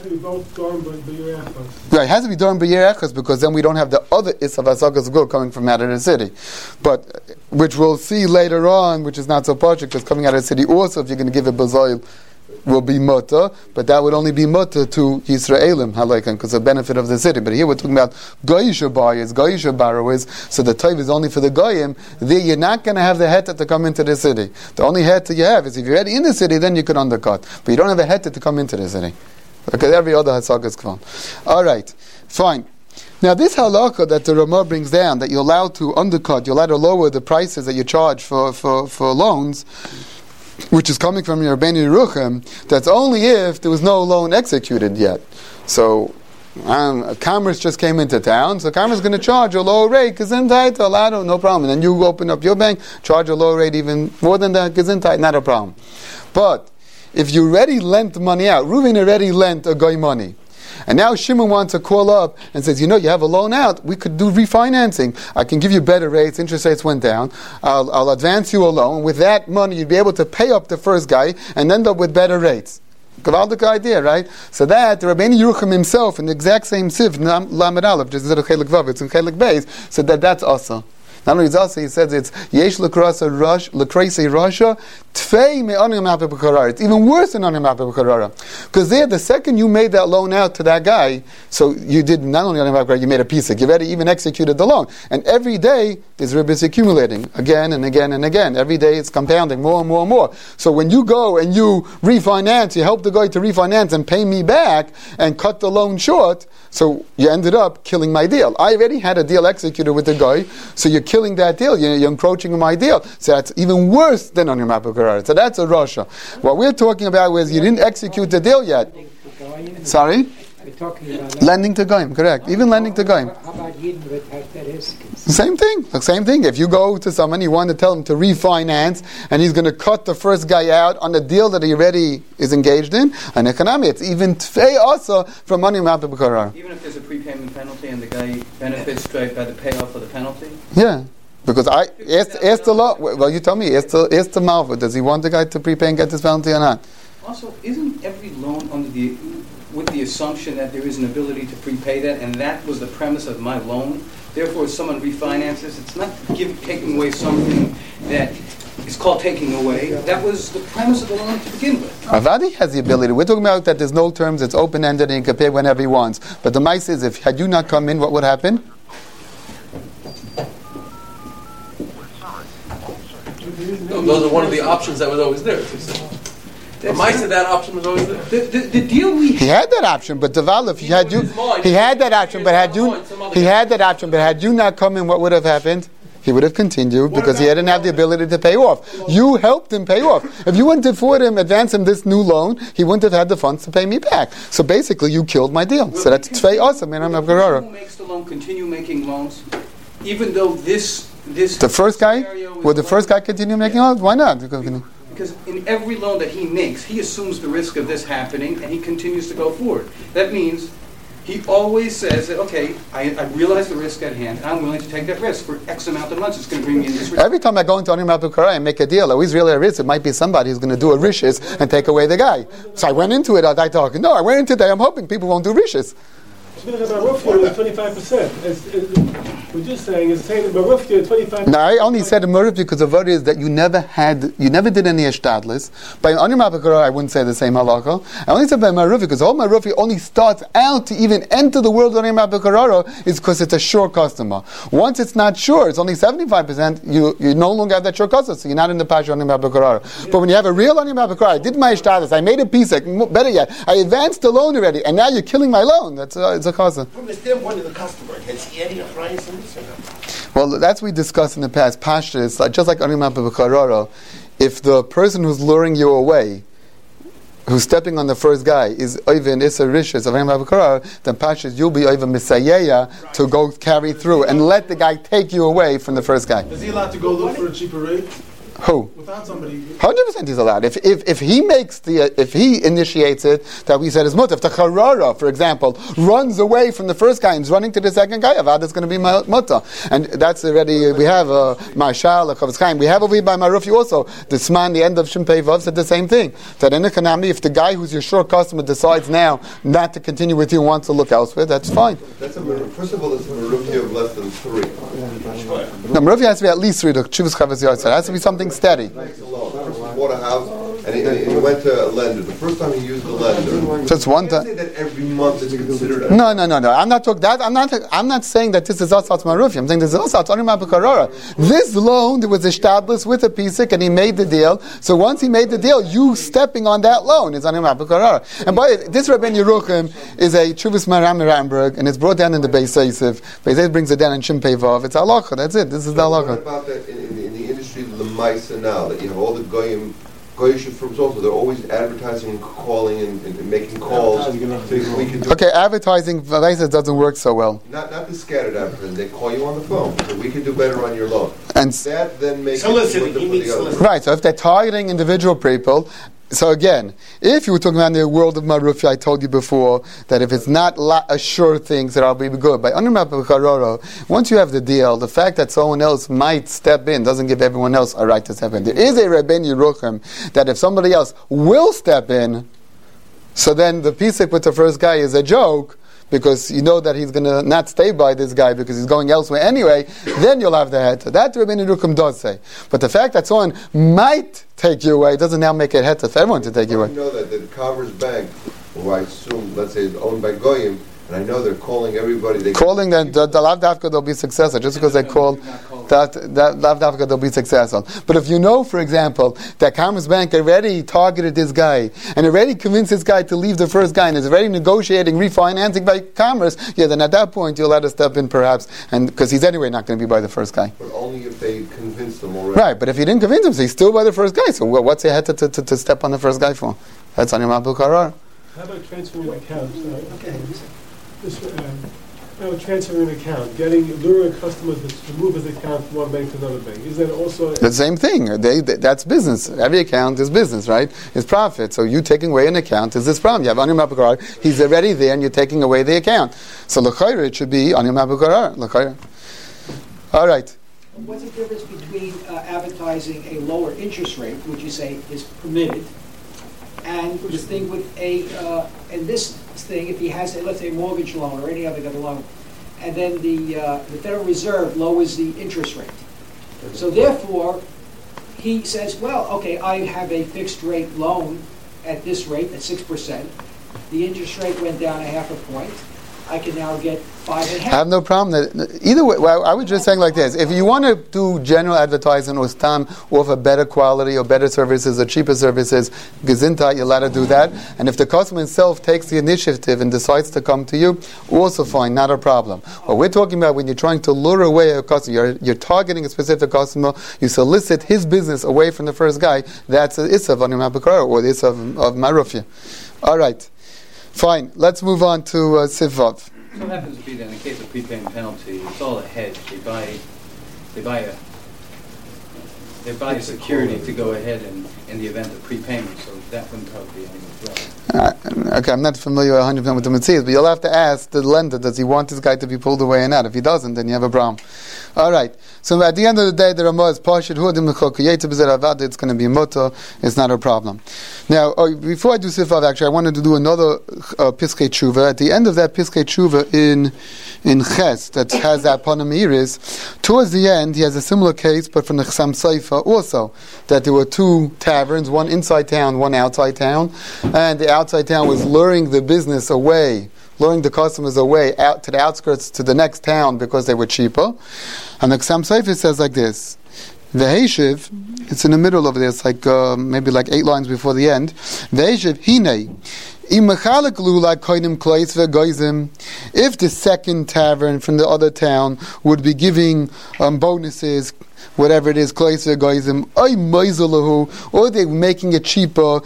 Speaker 1: Right, it has to be done by year echos because then we don't have the other isav asagas good coming from out of the city, but which we'll see later on, which is not so partial because coming out of the city also, if you're going to give it bazoil, will be mutter, but that would only be mutter to Yisraelim, halakhan, because of the benefit of the city. But here we're talking about goyisha buyers, goyisha borrowers, so the tithe is only for the goyim. There you're not going to have the heta to come into the city. The only heta you have is if you're already in the city, then you could undercut. But you don't have a heta to come into the city. Because every other hasag is kvan. Alright, fine. Now this halakha that the Ramah brings down, that you're allowed to undercut, you're allowed to lower the prices that you charge for, for, for loans, which is coming from your Rabbeinu Yerucham, that's only if there was no loan executed yet. So, um, commerce just came into town, so commerce is going to charge a lower rate, gesintheit, allowed, no problem. And then you open up your bank, charge a lower rate even more than that, gesintheit, not a problem. But, if you already lent money out, Reuven already lent a guy money, and now Shimon wants to call up and says, you know, you have a loan out, we could do refinancing. I can give you better rates, interest rates went down, I'll, I'll advance you a loan. With that money, you'd be able to pay up the first guy and end up with better rates. Gavaldik idea, right? So that, the Rabbeinu Yerucham himself, in the exact same siv, Lamed Aleph, just instead of Chelik Vav, it's in Chelik Beis, said that that's also. Not only is also, he says it's yesh l'krasa rush l'krasa Russia tfei me'anim ape b'karara. It's even worse than anim ape b'karara, because there, the second you made that loan out to that guy, so you did not only anim ape b'karara, you made a piece. You already even executed the loan, and every day this ribbon is accumulating again and again and again. Every day it's compounding more and more and more. So when you go and you refinance, you help the guy to refinance and pay me back and cut the loan short. So you ended up killing my deal. I already had a deal executed with the guy, so you're killing that deal. You're, you're encroaching on my deal. So that's even worse than on your map of Quran. So that's a Russia. What we're talking about is you didn't execute the deal yet. Sorry? Lending to Goyim, correct. Even lending to Goyim.
Speaker 7: How about Yidden with characteristics?
Speaker 1: Same thing. The same thing. If you go to someone, you want to tell him to refinance, and he's going to cut the first guy out on the deal that he already is engaged in, an economy, it's even tfei also from money map of B'karar.
Speaker 5: Even if there's a prepayment penalty and the guy benefits straight by the payoff of the penalty?
Speaker 1: Yeah. Because I asked, asked the law, well, you tell me, asked the, asked the Malva, does he want the guy to prepay and get this penalty or not?
Speaker 5: Also, isn't every loan under the with the assumption that there is an ability to prepay that, and that was the premise of my loan, Therefore, if someone refinances, it's not give, taking away something that is called taking away. That was the premise of the loan to begin with.
Speaker 1: Avadi has the ability. We're talking about that there's no terms, it's open-ended, and he can pay whenever he wants. But the mice is, if had you not come in, what would happen?
Speaker 3: No, those are one of the options that was always there. The mice said that option was always there.
Speaker 5: The, the, the deal we
Speaker 1: He had that option, but Deval, if he had you, he had that option, but had you, he had that option, but had you not come in, what would have happened? He would have continued because he didn't have the ability to pay off. You helped him pay off. If you wouldn't afford him, advance him this new loan, he wouldn't have had the funds to pay me back. So basically, you killed my deal. So that's Tvei awesome.
Speaker 5: Who makes the loan continue making loans, even though this this
Speaker 1: the first guy would the
Speaker 5: loan,
Speaker 1: first guy continue making loans? Why not?
Speaker 5: Because in every loan that he makes, he assumes the risk of this happening, and he continues to go forward. That means he always says that, okay, I, I realize the risk at hand, and I'm willing to take that risk for X amount of months. It's going to bring me in this risk.
Speaker 1: Every time I go into Anim Abukara and make a deal, I always realize risk. It might be somebody who's going to do a rishis and take away the guy. So I went into it, I was talking. No, I went into it, I'm hoping people won't do rishis.
Speaker 8: twenty-five percent. We're just saying is saying that Marufia twenty-five.
Speaker 1: No, I only said Maruf because the word is that you never had, you never did any eshtadlis. By Anim Abukara, I wouldn't say the same halakha. I only said by Maruf because all Marufia only starts out to even enter the world of Anim Abukara is because it's a sure customer. Once it's not sure, it's only seventy-five percent. You you no longer have that sure customer, so you're not in the pasha Anim Abukara. But when you have a real Anim Abukara, I did my eshtadlis, I made a piece. Better yet, I advanced the loan already, and now you're killing my loan. That's uh, it's a cause.
Speaker 9: From the standpoint of the customer, has he any price in this or not?
Speaker 1: Well, that's what we discussed in the past. Pasha is like, just like Anim Abukara. If the person who's luring you away, who's stepping on the first guy, is even Issa Rishis of Anim Abukara, then Pasha you'll be even Misayeya to go carry through and let the guy take you away from the first guy.
Speaker 8: Is he allowed to go look for a cheaper rate?
Speaker 1: Who?
Speaker 8: Without somebody.
Speaker 1: Hundred percent, he's allowed. If if if he makes the uh, if he initiates it, that we said is mutter. If the charara, for example, runs away from the first guy and is running to the second guy, avad is going to be mutter. And that's already we have a mashal, a chavos chaim. We have over here by Marufi also the sman, the end of Shimpei Vav said the same thing. That in a kanami, if the guy who's your sure customer decides now not to continue with you and wants to look elsewhere, that's fine.
Speaker 4: That's a first of all, it's a Marufi of less than three.
Speaker 1: No, Marufi has to be at least three. The chuvas chavos yard said it has to be something steady.
Speaker 4: First he bought a house and he, and he went to a lender. The first time he used the lender,
Speaker 1: just one time.
Speaker 4: Say that every month is considered. A
Speaker 1: no, no, no, no. I'm not talking that. I'm not. I'm not saying that this is Asat Marufi. I'm saying this is Asat Anim Abukara. This loan, there was a shtadlis with a pisik, and he made the deal. So once he made the deal, you stepping on that loan is Anim Abukara. And by this Rabben Yeruchim is a Chuvas Maram Ramberg, and it's brought down in the Beis Yosef. Beis Yosef brings it down in Shimpei Vav. It's halacha. That's it. This is the halacha.
Speaker 4: What about that in, in, in the industry, the Maisa now that you have all the goyim, goyish firms also, they're always advertising and calling and, and, and making calls. So we can do
Speaker 1: okay, advertising doesn't work so well.
Speaker 4: Not not the scattered advertising. They call you on the phone. So we can do better on your loan.
Speaker 1: And
Speaker 4: that then makes
Speaker 9: soliciting.
Speaker 4: it
Speaker 9: He needs soliciting.
Speaker 1: Right. So if they're targeting individual people. So again, if you were talking about the world of Marufi, I told you before that if it's not la- a sure thing, that I'll be good. By Anim Abukara, once you have the deal, the fact that someone else might step in doesn't give everyone else a right to step in. There is a Rabben Yeruchim that if somebody else will step in, so then the pisik with the first guy is a joke, because you know that he's going to not stay by this guy because he's going elsewhere anyway, then you'll have the heter. That Rabbeinu Yeruchim does say. But the fact that someone might take you away doesn't now make it heter for everyone to take you away.
Speaker 4: You know that the Commerce Bank, who I assume, let's say, is owned by Goyim, and I know they're calling everybody. They
Speaker 1: calling that the, the Lav Dafka they'll be successful just because they call that that Lav Dafka they'll be successful. But if you know, for example, that Commerce Bank already targeted this guy and already convinced this guy to leave the first guy and is already negotiating refinancing by Commerce, yeah, then at that point you'll let us step in perhaps, and because he's anyway not going to be by the first guy.
Speaker 4: But only if they convince them already.
Speaker 1: Right, but if you didn't convince him, so he's still by the first guy. So what's he had to, to, to, to step on the first guy for? That's Anim Abukara.
Speaker 8: How about transferring an account? Uh, okay. This, uh, how about transferring an account, getting luring customers to move his account from one bank to another bank? Is that also
Speaker 1: the same thing? They, they, that's business. Every account is business, right? It's profit. So you taking away an account is this problem. You have Anim Abukara. He's already there, and you're taking away the account. So l'chayra it should be Anim Abukara. L'chayra. All right.
Speaker 10: What's the difference between uh, advertising a lower interest rate, which you say is permitted, and this thing with a, uh, and this thing, if he has, a, let's say, a mortgage loan or any other kind of loan, and then the, uh, the Federal Reserve lowers the interest rate. So therefore, he says, well, okay, I have a fixed rate loan at this rate, at six percent. The interest rate went down a half a point. I can now get five and a half.
Speaker 1: I have no problem. That, either way, well, I was just saying like this. If you want to do general advertising or stam, offer better quality or better services or cheaper services, Gezinta, you're allowed to do that. And if the customer himself takes the initiative and decides to come to you, also fine, not a problem. What we're talking about when you're trying to lure away a customer, you're, you're targeting a specific customer, you solicit his business away from the first guy, that's an Issa of Animabakar or the Issa of, of Marufia. All right. Fine, let's move on to uh, Sivav.
Speaker 5: So what happens to be that in the case of prepayment penalty, it's all a hedge. They buy, they buy a, they buy a security to go ahead and in the event of prepayment. So that wouldn't probably be any problem.
Speaker 1: Uh, okay, I'm not familiar one hundred percent with the Metzias, but you'll have to ask the lender, does he want this guy to be pulled away or not? If he doesn't, then you have a problem. All right. So at the end of the day, the Ramah is Pashid Hudim Avad, it's going to be Mutter, it's not a problem. Now, oh, before I do Sifav, actually, I wanted to do another uh, Piskei Tshuva. At the end of that Piskei Tshuva in in Ches, that has that Panamiris, towards the end, he has a similar case, but from the Chsam Seifa also, that there were two taverns, one inside town, one outside town, and the outside town was luring the business away, luring the customers away out to the outskirts to the next town because they were cheaper. And the Chsam Seifa says like this: V'heishiv, it's in the middle of this, like uh, maybe like eight lines before the end. V'heishiv hinei. If the second tavern from the other town would be giving um, bonuses, whatever it is, or they're making it cheaper,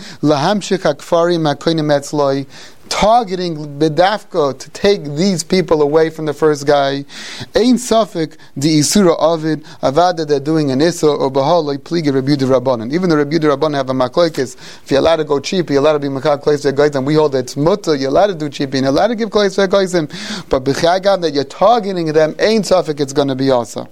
Speaker 1: targeting bedafka to take these people away from the first guy. Ein safek the isura avid avada they're doing an issa or bahaloi pliga Rabbi Yehuda Rabbanan. Even the Rabbi Yehuda Rabbanan have a machlokes. If you're allowed to go cheap, you're allowed to be machal kleis ve'goyim, and we hold that it's mutter. You're allowed to do cheap, and you're allowed to give kleis ve'goyim. But b'chagam that you're targeting them, ein safek it's going to be also.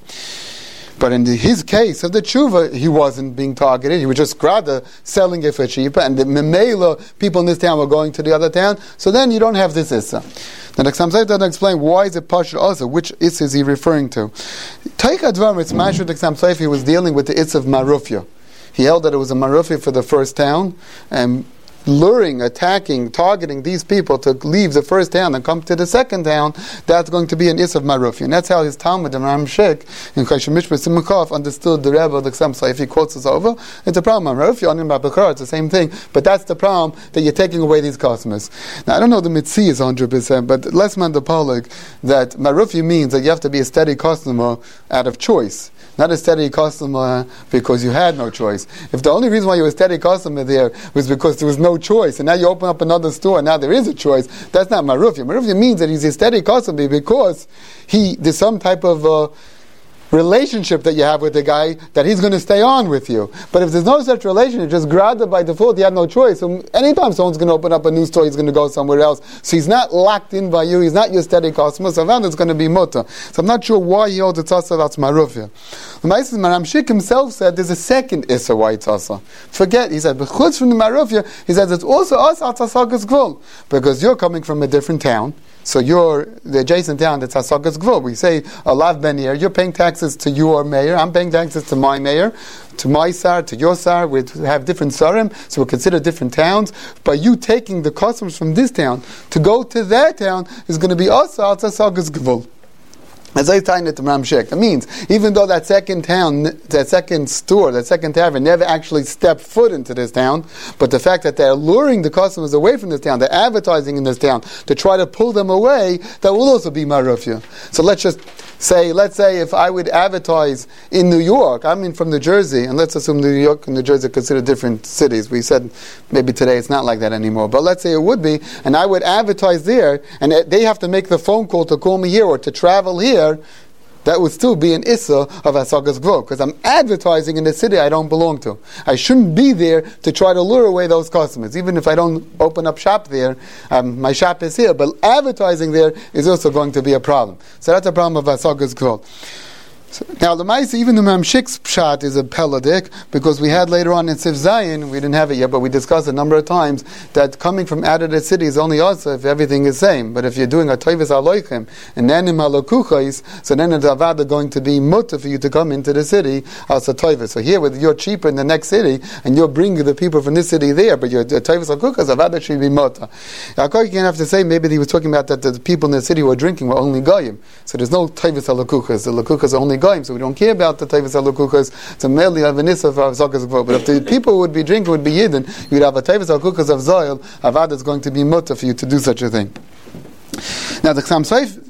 Speaker 1: But in the, his case of the tshuva, he wasn't being targeted. He was just rather selling it for cheaper, and the memela people in this town were going to the other town. So then you don't have this issa. The next time doesn't explain why is it partial also. Which issa is he referring to? Take advar. It's mashur the Chsam Seifa. He was dealing with the issa of marufia. He held that it was a marufia for the first town, and luring, attacking, targeting these people to leave the first town and come to the second town, that's going to be an is of Marufi. And that's how his Talmud, the Ram Shek, in Chayshim Mishpah Simukov, understood the Rebbe of the Chsam Seifa. If he quotes us over, it's a problem. Marufi, Onim Babakar, it's the same thing. But that's the problem, that you're taking away these customers. Now, I don't know the Mitzi is one hundred percent, but less man the Polik, that Marufi means that you have to be a steady customer out of choice. Not a steady customer because you had no choice. If the only reason why you were a steady customer there was because there was no choice, and now you open up another store and now there is a choice, that's not marufia. Marufia means that he's a steady customer because he there's some type of uh, relationship that you have with the guy that he's going to stay on with you. But if there's no such relationship, just grab it by default, you have no choice. So anytime someone's going to open up a new store, he's going to go somewhere else. So he's not locked in by you, he's not your steady customer, so then it's going to be mutter. So I'm not sure why he holds it's asa, that's marufia. The Ma'aser Maram Shik himself said there's a second issa why it's asa. Forget, he said, but chutz from the marufia, he says it's also asa at Hasagas Gvul, because you're coming from a different town. So you're the adjacent town that's Hasagas Gvul. We say, Alav Ben Yer, you're paying taxes to your mayor, I'm paying taxes to my mayor, to my sar, to your sar, we have different sarim, so we'll consider different towns. But you taking the customers from this town to go to that town is going to be Asa at Hasagas Gvul. As I tying it to Ram Shek, it means even though that second town, that second store, that second tavern never actually stepped foot into this town, but the fact that they're luring the customers away from this town, they're advertising in this town to try to pull them away, that will also be marufia. So let's just say, let's say if I would advertise in New York, I'm in from New Jersey, and let's assume New York and New Jersey are considered different cities. We said maybe today it's not like that anymore, but let's say it would be, and I would advertise there, and they have to make the phone call to call me here or to travel here. That would still be an issa of Hasagas Gvul, because I'm advertising in a city I don't belong to. I shouldn't be there to try to lure away those customers. Even if I don't open up shop there, um, my shop is here, but advertising there is also going to be a problem. So that's a problem of Hasagas Gvul. So, now, the Maisa, even the Mamshik's Pshat is a Peladik, because we had later on in Sif Zayin, we didn't have it yet, but we discussed a number of times, that coming from out of the city is only also if everything is same. But if you're doing a Toivis Aloichim, and then in Malakuchais, so then it's Avada going to be mutter for you to come into the city as a Toivis. So here, with you're cheaper in the next city, and you're bringing the people from this city there, but you're Toivis Alakuchas, Avada should be mutter. Now, you can have to say, maybe he was talking about that the people in the city who were drinking were only Goyim. So there's no Toivis Alakuchas. The Alakuchas are only Goyim, so we don't care about the Tavis Alukukas. It's a merely a Vanessa of Zokas. But if the people who would be drinking would be Yidden, you'd have a Tavis Alukukas of Zoil. Avad is going to be mutter for you to do such a thing. Now the Chassam Sofer.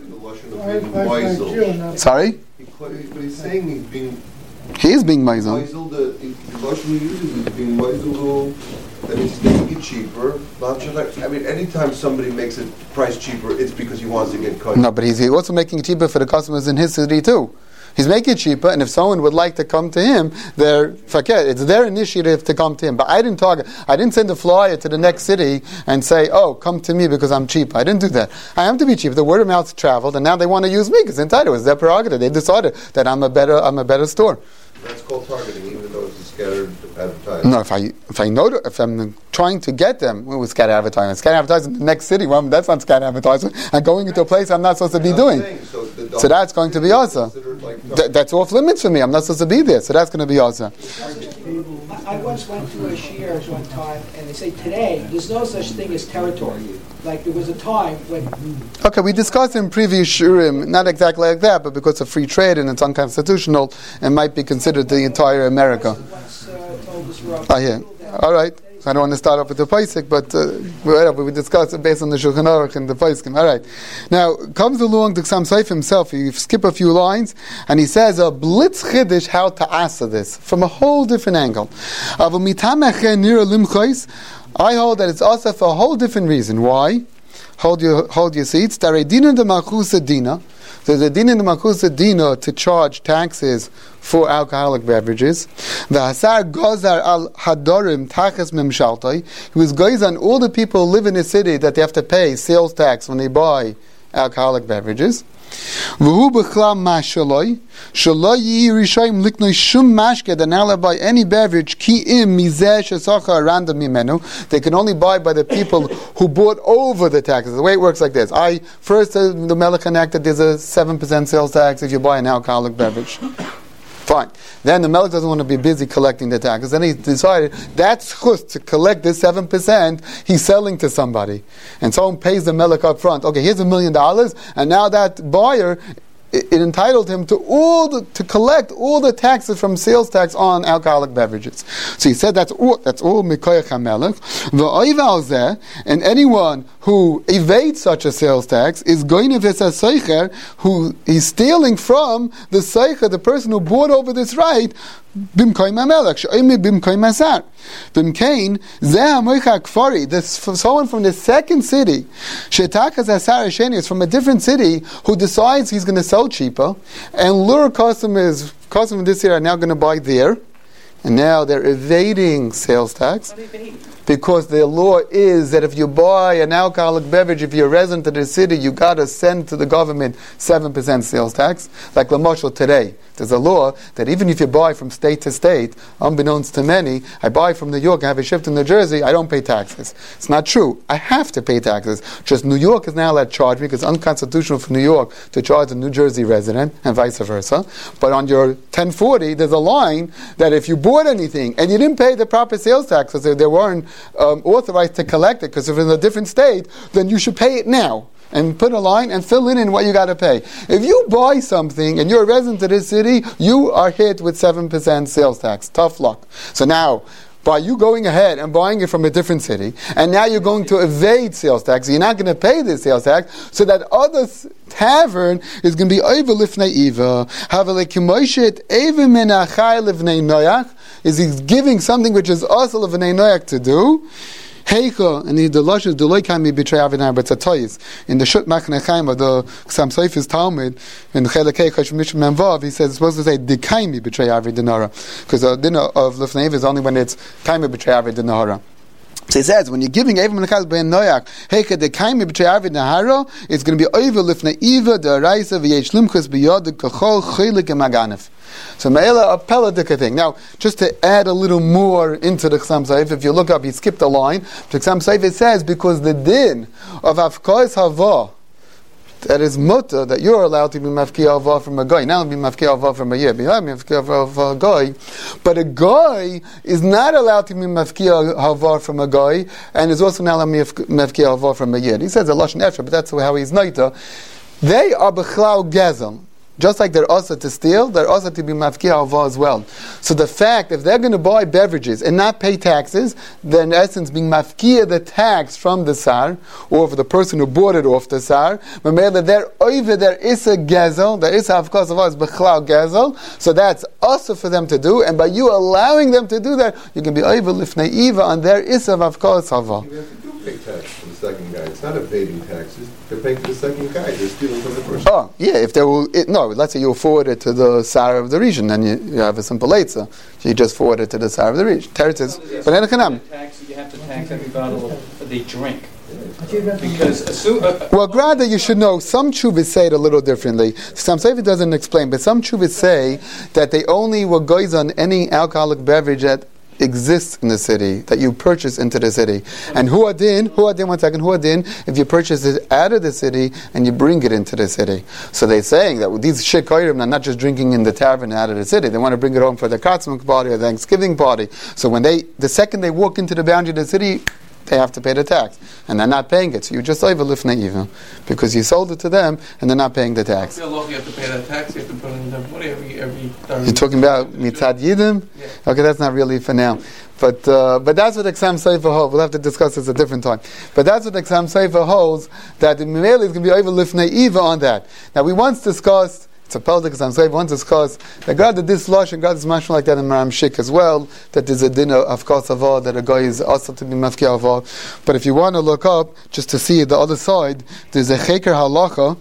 Speaker 1: Sorry?
Speaker 4: But he's saying he's being.
Speaker 1: He is being Maisel.
Speaker 4: The Lashon he uses is being Maisel, and he's making it cheaper. I mean, anytime somebody makes a price cheaper, it's because he wants to get cut.
Speaker 1: No, but he's also making it cheaper for the customers in his city too. He's making it cheaper, and if someone would like to come to him, they're forget it's their initiative to come to him. But I didn't talk. I didn't send a flyer to the next city and say, "Oh, come to me because I'm cheap." I didn't do that. I am to be cheap. The word of mouth traveled, and now they want to use me because it's entitled. It's their prerogative. They decided that I'm a better. I'm a better store.
Speaker 4: That's called targeting, even though it's a scattered advertising.
Speaker 1: No, if I if I know if I'm trying to get them with scatter advertising, scatter advertising in the next city, well, that's not scatter advertising. I'm going into a place I'm not supposed to be doing. Saying, so, the, so that's going to be also.
Speaker 4: Like
Speaker 1: Th- that's off limits for me. I'm not supposed to be there. So that's going to be also.
Speaker 10: I once went to a shiur one time, and they say today there's no such thing as territory. Like there was a time when.
Speaker 1: Okay, we discussed in previous shurim, not exactly like that, but because of free trade and it's unconstitutional, it might be considered the entire America.
Speaker 10: Once, uh, told us we're
Speaker 1: Oh yeah, all right. I don't want to start off with the Paisik, but uh, whatever, we discussed it based on the Shulchan Aruch and the Paiskim. All right. Now, comes along the Chassam Sofer himself, you skip a few lines, and he says a blitz chiddush how to answer this, from a whole different angle. I hold that it's also for a whole different reason. Why? Hold your hold your seats. There's a din in the Malchusa Dina to charge taxes for alcoholic beverages. The Hasar Gozar al Hadorim Tachas Memshaltai. He was goes on all the people who live in the city that they have to pay sales tax when they buy alcoholic beverages. V'hu b'chlam mashaloi shaloi yi rishayim liknoi shum mashke that now buy any beverage ki im mizeh shesacha random mimenu. They can only buy by the people who bought over the taxes. The way it works like this: I first uh, the Melech enacted there's a seven percent sales tax if you buy an alcoholic beverage. Fine. Then the Melech doesn't want to be busy collecting the taxes. Then he decided that's chus to collect this seven percent. He's selling to somebody, and someone pays the Melech up front. Okay, here's a million dollars, and now that buyer, it, it entitled him to all the, to collect all the taxes from sales tax on alcoholic beverages. So he said that's all. That's all Mikoyach HaMelech. V'oival zeh, and anyone who evades such a sales tax is going to visit a seicher who he's stealing from the seicher, the person who bought over this right. Bimkoim HaMelech, she'oimi bimkoim HaSar. Bimkein, zeh HaMoicha Kfari, this someone from the second city, she'takas HaSar Hasheni, is from a different city, who decides he's going to sell cheaper, and lure customers, customers this year are now going to buy there, and now they're evading sales tax. Because the law is that if you buy an alcoholic beverage, if you're a resident of the city, you got to send to the government seven percent sales tax. Like Lamoshel today, there's a law that even if you buy from state to state, unbeknownst to many, I buy from New York, I have a shift in New Jersey, I don't pay taxes. It's not true. I have to pay taxes. Just New York is now allowed to charge me because it's unconstitutional for New York to charge a New Jersey resident and vice versa. But on your ten forty, there's a line that if you bought anything and you didn't pay the proper sales tax, because there weren't Um, authorized to collect it, because if it's in a different state, then you should pay it now. And put a line and fill in, in what you got to pay. If you buy something and you're a resident of this city, you are hit with seven percent sales tax. Tough luck. So now, by you going ahead and buying it from a different city, and now you're going to evade sales tax, you're not going to pay this sales tax, so that other tavern is going to be over lifnei iva. Is he giving something which is also lifnei noyak to do? Heicha, and the lush is the loy can be betray avinar, but it's a toys. In the Shut Machne Chaim of the Chassam Sofer's Talmud, in Chelekei Chosh Mishum Menvav, he says it's supposed to say the kaimi betray avi denara, because the dinner of lifnei is only when it's kaimi betray avi denara. So he says, when you're giving Eva Menachas Ben Noach, Heike de Kaimi B'Trei Arvid Naharo, it's going to be Oiva Lifnei Eva, the Araisa, V'yesh Limchus B'yod, the Kachol, Chilik, and Maganef. So Me'ela, a Peladika thing. Now, just to add a little more into the Chsam Sofer, if you look up, he skipped a line. The Chsam Sofer says, because the din of Afkois Havah, that is mutter, that you're allowed to be mafki avah from a guy. Now be mafki avah from a year. Be mafki avah from a guy. But a guy is not allowed to be mafki avah from a guy, and is also not allowed to be mafki avah from a year. He says a lashon efsha, but that's how he's naita. They are bechlau gezel. Just like they're also to steal, they're also to be mafki avah as well. So the fact, if they're going to buy beverages and not pay taxes, then in essence being mafki the tax from the sar, or for the person who bought it off the sar, but they're over, there is a gezel, there is a avkos avah, is bechlau gezel, so that's also for them to do, and by you allowing them to do that, you can be over lifnei eva on their is of avkos avah.
Speaker 4: You have to do pay tax for the second guy. It's not evading taxes. They're paying for the second guy. They're stealing from the first.
Speaker 1: Oh, yeah, if they will, it, no, let's say you forward it to the Sar of the region, then you, you have a simple Eitzah. You just forward it to the Sar of the region. Teretz, but in a Chanam.
Speaker 5: You have to tax every bottle that they drink. Because assume, uh,
Speaker 1: well, rather you should know, some Chuvas say it a little differently. Some Sefer doesn't explain, but some Chuvas say that they only will goes on any alcoholic beverage that exists in the city, that you purchase into the city. And huadin, huadin, one second, huadin, if you purchase it out of the city and you bring it into the city. So they're saying that with these shikoyrim are not just drinking in the tavern out of the city, they want to bring it home for the Katzmuk party or the Thanksgiving party. So when they, the second they walk into the boundary of the city, they have to pay the tax. And they're not paying it. So you just over lifnei eva, because you sold it to them and they're not paying the tax.
Speaker 3: You have to pay that tax, you have to put in the money every every time.
Speaker 1: You're talking about mitzad yidim?
Speaker 3: Yeah.
Speaker 1: Okay, that's not really for now. But uh, but that's what Exam Sefer holds. We'll have to discuss this a different time. But that's what Exam Sefer holds, that the Mimeli is going to be over lifnei eva on that. Now we once discussed, it's a Peldik Exam Sefer, once discussed that God did this lush and God is much like that in Maram Shik as well, that there's a dinner of course avah, that a guy is also to be mafki avah. But if you want to look up, just to see the other side, there's a Cheker Halacha,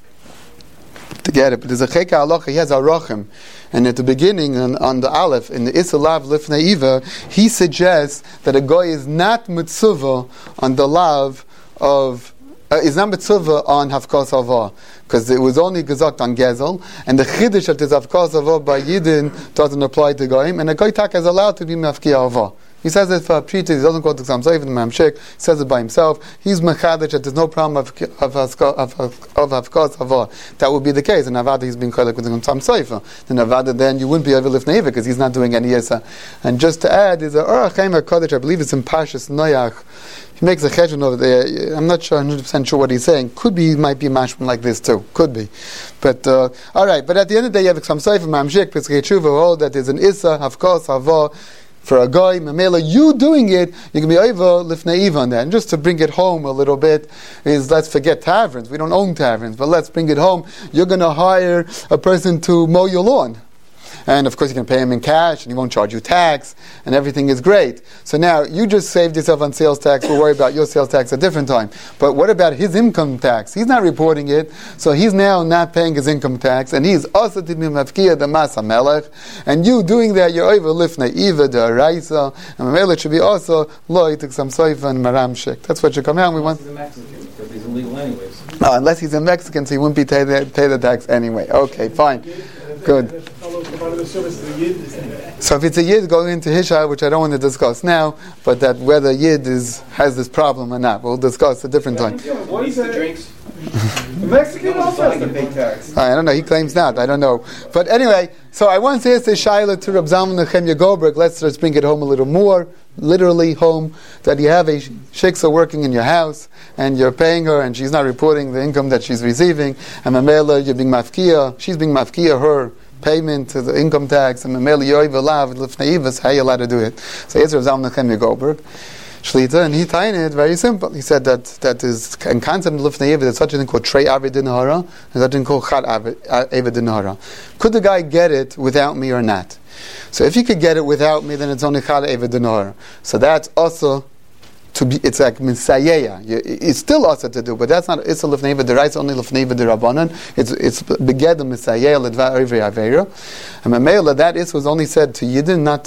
Speaker 1: to get it, but there's a Cheker Halacha, he has a Rachim. And at the beginning, on, on the Aleph, in the Isalav Lifnei Eva, he suggests that a guy is not mitzvah on the lav of, uh, is not mitzvah on Hafkos Avah, because it was only gezakt on Gezel, and the Chiddush that is Hafkos Avah by Yidin doesn't apply to Goyim, and a Goy Tak is allowed to be Mafki Avah. He says it for Pshita, he doesn't go to Ksam Seif, the Mamshik, he says it by himself. He's Mechadish that there's no problem of of Hafkos Avah. That would be the case. In Avada he's being called with the Ksam Seif. In Avada then you wouldn't be able to lift Neiva because he's not doing any Yesa. And just to add, is a Orach Chaim HaKadosh, I believe it's in Pashas Noach. He makes a cheshbon over there. I'm not sure, one hundred percent sure what he's saying. Could be, might be mashman like this too. Could be. But, uh, alright, but at the end of the day you have Ksam Seif, Mamshik, Piskei Tshuva, all that is an Issa, Hafkos Avah. For a guy, Mamela, you doing it, you can be over lifnei eva on that. And just to bring it home a little bit is, let's forget taverns. We don't own taverns, but let's bring it home. You're going to hire a person to mow your lawn. And of course you can pay him in cash and he won't charge you tax and everything is great. So now you just saved yourself on sales tax. We'll worry about your sales tax at a different time. But what about his income tax? He's not reporting it, so he's now not paying his income tax, and he's also to be mafkiya the mas hamelech. And you doing that, you're over lifnei eva the araisa, and hamelech should be also loy to some soifa and maramshik. That's what should come out. We want.
Speaker 6: He's a Mexican, because he's illegal anyways.
Speaker 1: No, unless he's a Mexican, so he wouldn't be pay the, pay the tax anyway. Okay, fine. Good. So if it's a Yid going into Hisha, which I don't want to discuss now, but that whether Yid is has this problem or not, we'll discuss at a different time.
Speaker 2: What is the drinks? The Mexican also has to pay tax.
Speaker 1: I don't know, he claims not, I don't know. But anyway, so I want to ask the Shaila to Reb Zalman Nechemya Goldberg, let's just bring it home a little more, literally home, that you have a shiksa working in your house, and you're paying her, and she's not reporting the income that she's receiving, and Mamela, you're being mafkiya, she's being mafkiya, her payment to the income tax, and Mamela, you're even allowed, lifnei ivas, how you allowed to do it? So it's Reb Zalman Nechemya Goldberg. Shlita, and he tied it very simple. He said that that is in concept of lifnei eva. There's such a thing called trei avid dinahara, and such a thing called chad avid dinahara. Could the guy get it without me or not? So if he could get it without me, then it's only chad avid dinahara. So that's also to be. It's like misayeya. It's still also to do, but that's not. It's a lifnei eva. The rights only lifnei eva derabanan. It's it's beged misayeya ledvar ivri avera. And mamela that is was only said to Yidden, not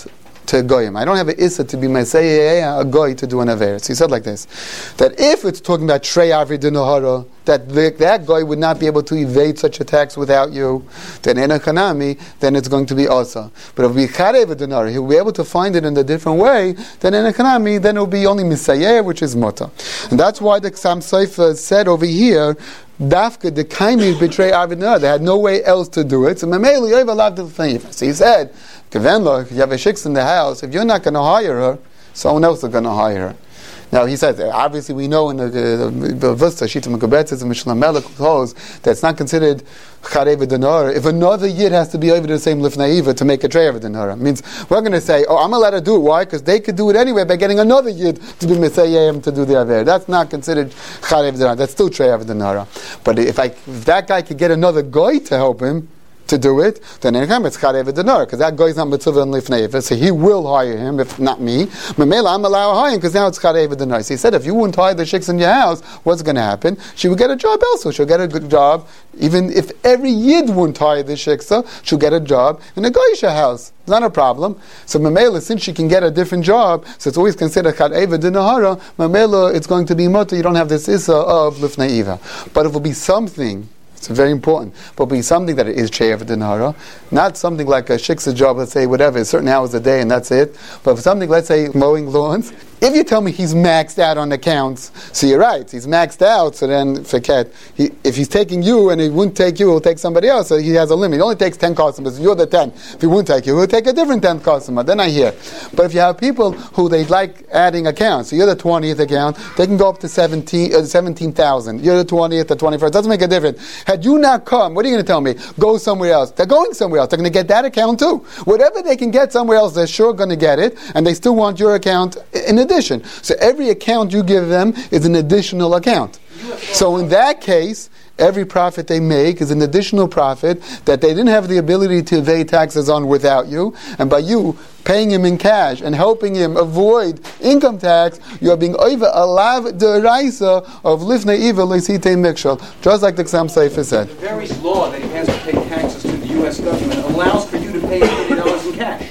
Speaker 1: to goyim. I don't have an issa to be mesayeh a goy to do an aver. So he said like this, that if it's talking about trei avri dinahara, that the, that guy would not be able to evade such a tax without you, then in a kanami, then it's going to be asa. But if we charev dinar, he'll be able to find it in a different way, then in a kanami, then it'll be only misayeh, which is muta. And that's why the Ksam Sofer said over here, Dafka the kaimir betray avidnar. They had no way else to do it. So Mameli Yoiv allowed the thing. So he said, Kavenlo, if you have a shiksa in the house, if you're not going to hire her, someone else is going to hire her. Now he says, obviously we know in the Vista, Shita Mekabetzes and Mishnah Melech holds that it's not considered Charev Dinar if another Yid has to be over the same Lifnaiva to make a Trei of Dinar. Means we're going to say, oh, I'm allowed to do it. Why? Because they could do it anyway by getting another Yid to be Mesayim to do the Aver. That's not considered Charev Dinar. That's still Trei of Dinar. But if, I, if that guy could get another guy to help him to do it, then anytime it's charev dinar, because that guy's not mitzvah and lifnei, so he will hire him, if not me. Mamela, I'm allowed to hire him, because now it's charev dinar. So he said, if you wouldn't hire the chicks in your house, what's going to happen? She would get a job elsewhere. She'll get a good job, even if every yid wouldn't hire the shiksa, she'll get a job in a goyisha house. It's not a problem. So Mamela, since she can get a different job, so it's always considered charev dinahara, Mamela, it's going to be mutter. You don't have this issa of lifnei. But if it will be something, it's very important. But be something that it is Chei of Dinara, not something like a shiksa job, let's say, whatever, certain hours a day and that's it. But something, let's say, mowing lawns. If you tell me he's maxed out on accounts, so you're right, he's maxed out, so then forget. He, if he's taking you and he wouldn't take you, he'll take somebody else, so he has a limit. He only takes ten customers, you're the ten. If he wouldn't take you, he'll take a different ten customer, then I hear. But if you have people who they like adding accounts, so you're the twentieth account, they can go up to seventeen, uh, seventeen thousand. You're the twentieth, the twenty-first, doesn't make a difference. Had you not come, what are you going to tell me? Go somewhere else. They're going somewhere else. They're going to get that account too. Whatever they can get somewhere else, they're sure going to get it, and they still want your account in addition. So every account you give them is an additional account. So in that case, every profit they make is an additional profit that they didn't have the ability to evade taxes on without you, and by you paying him in cash and helping him avoid income tax, you are being over alav deraisa of lifnei iva leisitei mikshal, just like the Ksam Sofer said.
Speaker 5: The very law that he has to pay taxes to the U S government allows for you to pay thirty dollars in cash.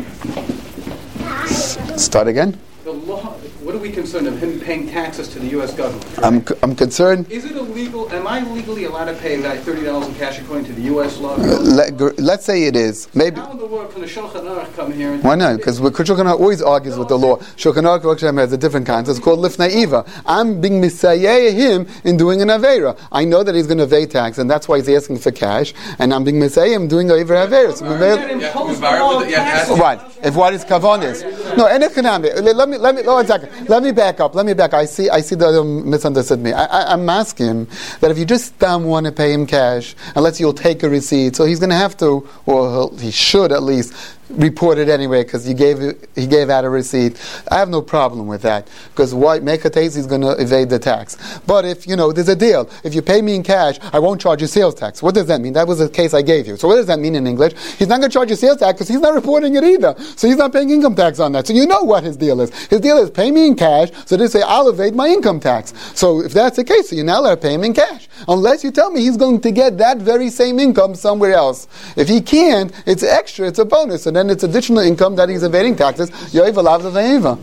Speaker 1: Start again.
Speaker 5: The law. What are we concerned of him paying taxes to the U S government?
Speaker 1: I'm I'm concerned.
Speaker 5: Is it illegal? Am I legally allowed to pay that thirty dollars in cash according to the U S law?
Speaker 1: Uh, let, let's say it is. Maybe.
Speaker 5: How in the world can the Shulchan Aruch come here? And
Speaker 1: Why not? Because Shulchan Aruch always argues with the law. Shulchan Aruch has a different concept. It's called lifnei iva. I'm being misayeh him in doing an avera. I know that he's going to evade tax, and that's why he's asking for cash. And I'm being misayeh him doing over avera. So what? If what his kavan is? No, any economic. Let me let me. Oh, one second. Let me back up. Let me back. I see. I see the other misunderstood me. I, I, I'm asking him that if you just um, want to pay him cash, unless you'll take a receipt, so he's going to have to, or he'll, he should at least report it anyway because he gave he gave out a receipt. I have no problem with that because why Mekates is going to evade the tax. But if you know there's a deal, if you pay me in cash, I won't charge you sales tax. What does that mean? That was the case I gave you. So what does that mean in English? He's not going to charge you sales tax because he's not reporting it either. So he's not paying income tax on that. So you know what his deal is. His deal is pay me in cash. So they say I'll evade my income tax. So if that's the case, so you're now allowed to pay him in cash unless you tell me he's going to get that very same income somewhere else. If he can't, it's extra. It's a bonus. And then it's additional income that he's evading taxes. Yoiv alav v'eiva.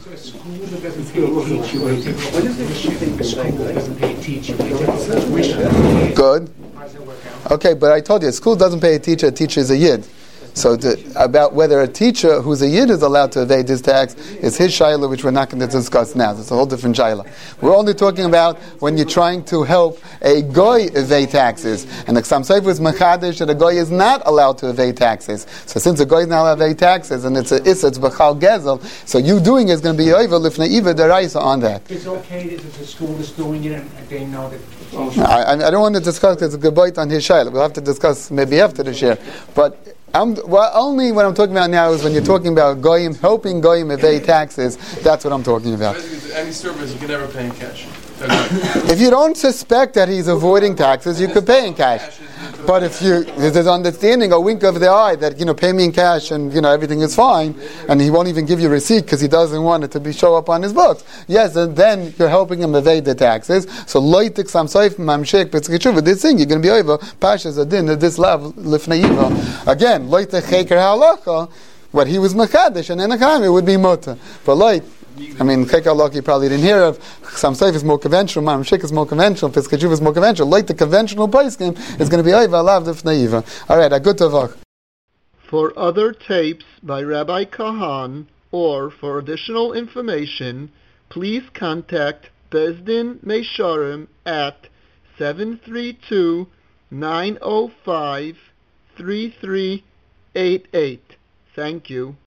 Speaker 1: Good. Okay, but I told you, school doesn't pay a teacher. A teacher is a yid. So to, about whether a teacher who's a yid is allowed to evade his tax is his shaila, which we're not going to discuss now. It's a whole different shaila. We're only talking about when you're trying to help a goy evade taxes. And the Ksam Sofer is machadish that a goy is not allowed to evade taxes. So since a goy is not allowed to evade taxes, and it's a issa, it's b'chal gezel, so you doing it is going to be over lifnei iva deraisa on that.
Speaker 7: It's okay if the school is doing it and they know that.
Speaker 1: I, I don't want to discuss it's a gebayt on his shaila. We'll have to discuss maybe after the share. But I'm, well, only what I'm talking about now is when you're talking about goyim, helping goyim evade taxes. That's what I'm talking about.
Speaker 3: Any service you can never pay in cash.
Speaker 1: If you don't suspect that he's avoiding taxes, you could pay in cash. But if you there's an understanding, a wink of the eye that you know pay me in cash and you know everything is fine, and he won't even give you a receipt because he doesn't want it to be show up on his books. Yes, and then you're helping him evade the taxes. So loitik Ksam Sofer mamshek b'tzkichuva. This thing you're going to be over pashas adin at this level lifnei iva. Again, loitik cheker halacha. what he was makadesh and enakayim, it would be mutter. But like, I mean, Chek you probably didn't hear of. Some Seif is more conventional, Maram Shik is more conventional, Piskajuv is more conventional. Like the conventional poskim is going to be Oiva Lav Difnaiva. All right, a good tavach.
Speaker 11: For other tapes by Rabbi Kahan or for additional information, please contact Bezdin Meisharim at seven three two, nine zero five, three three eight eight. Thank you.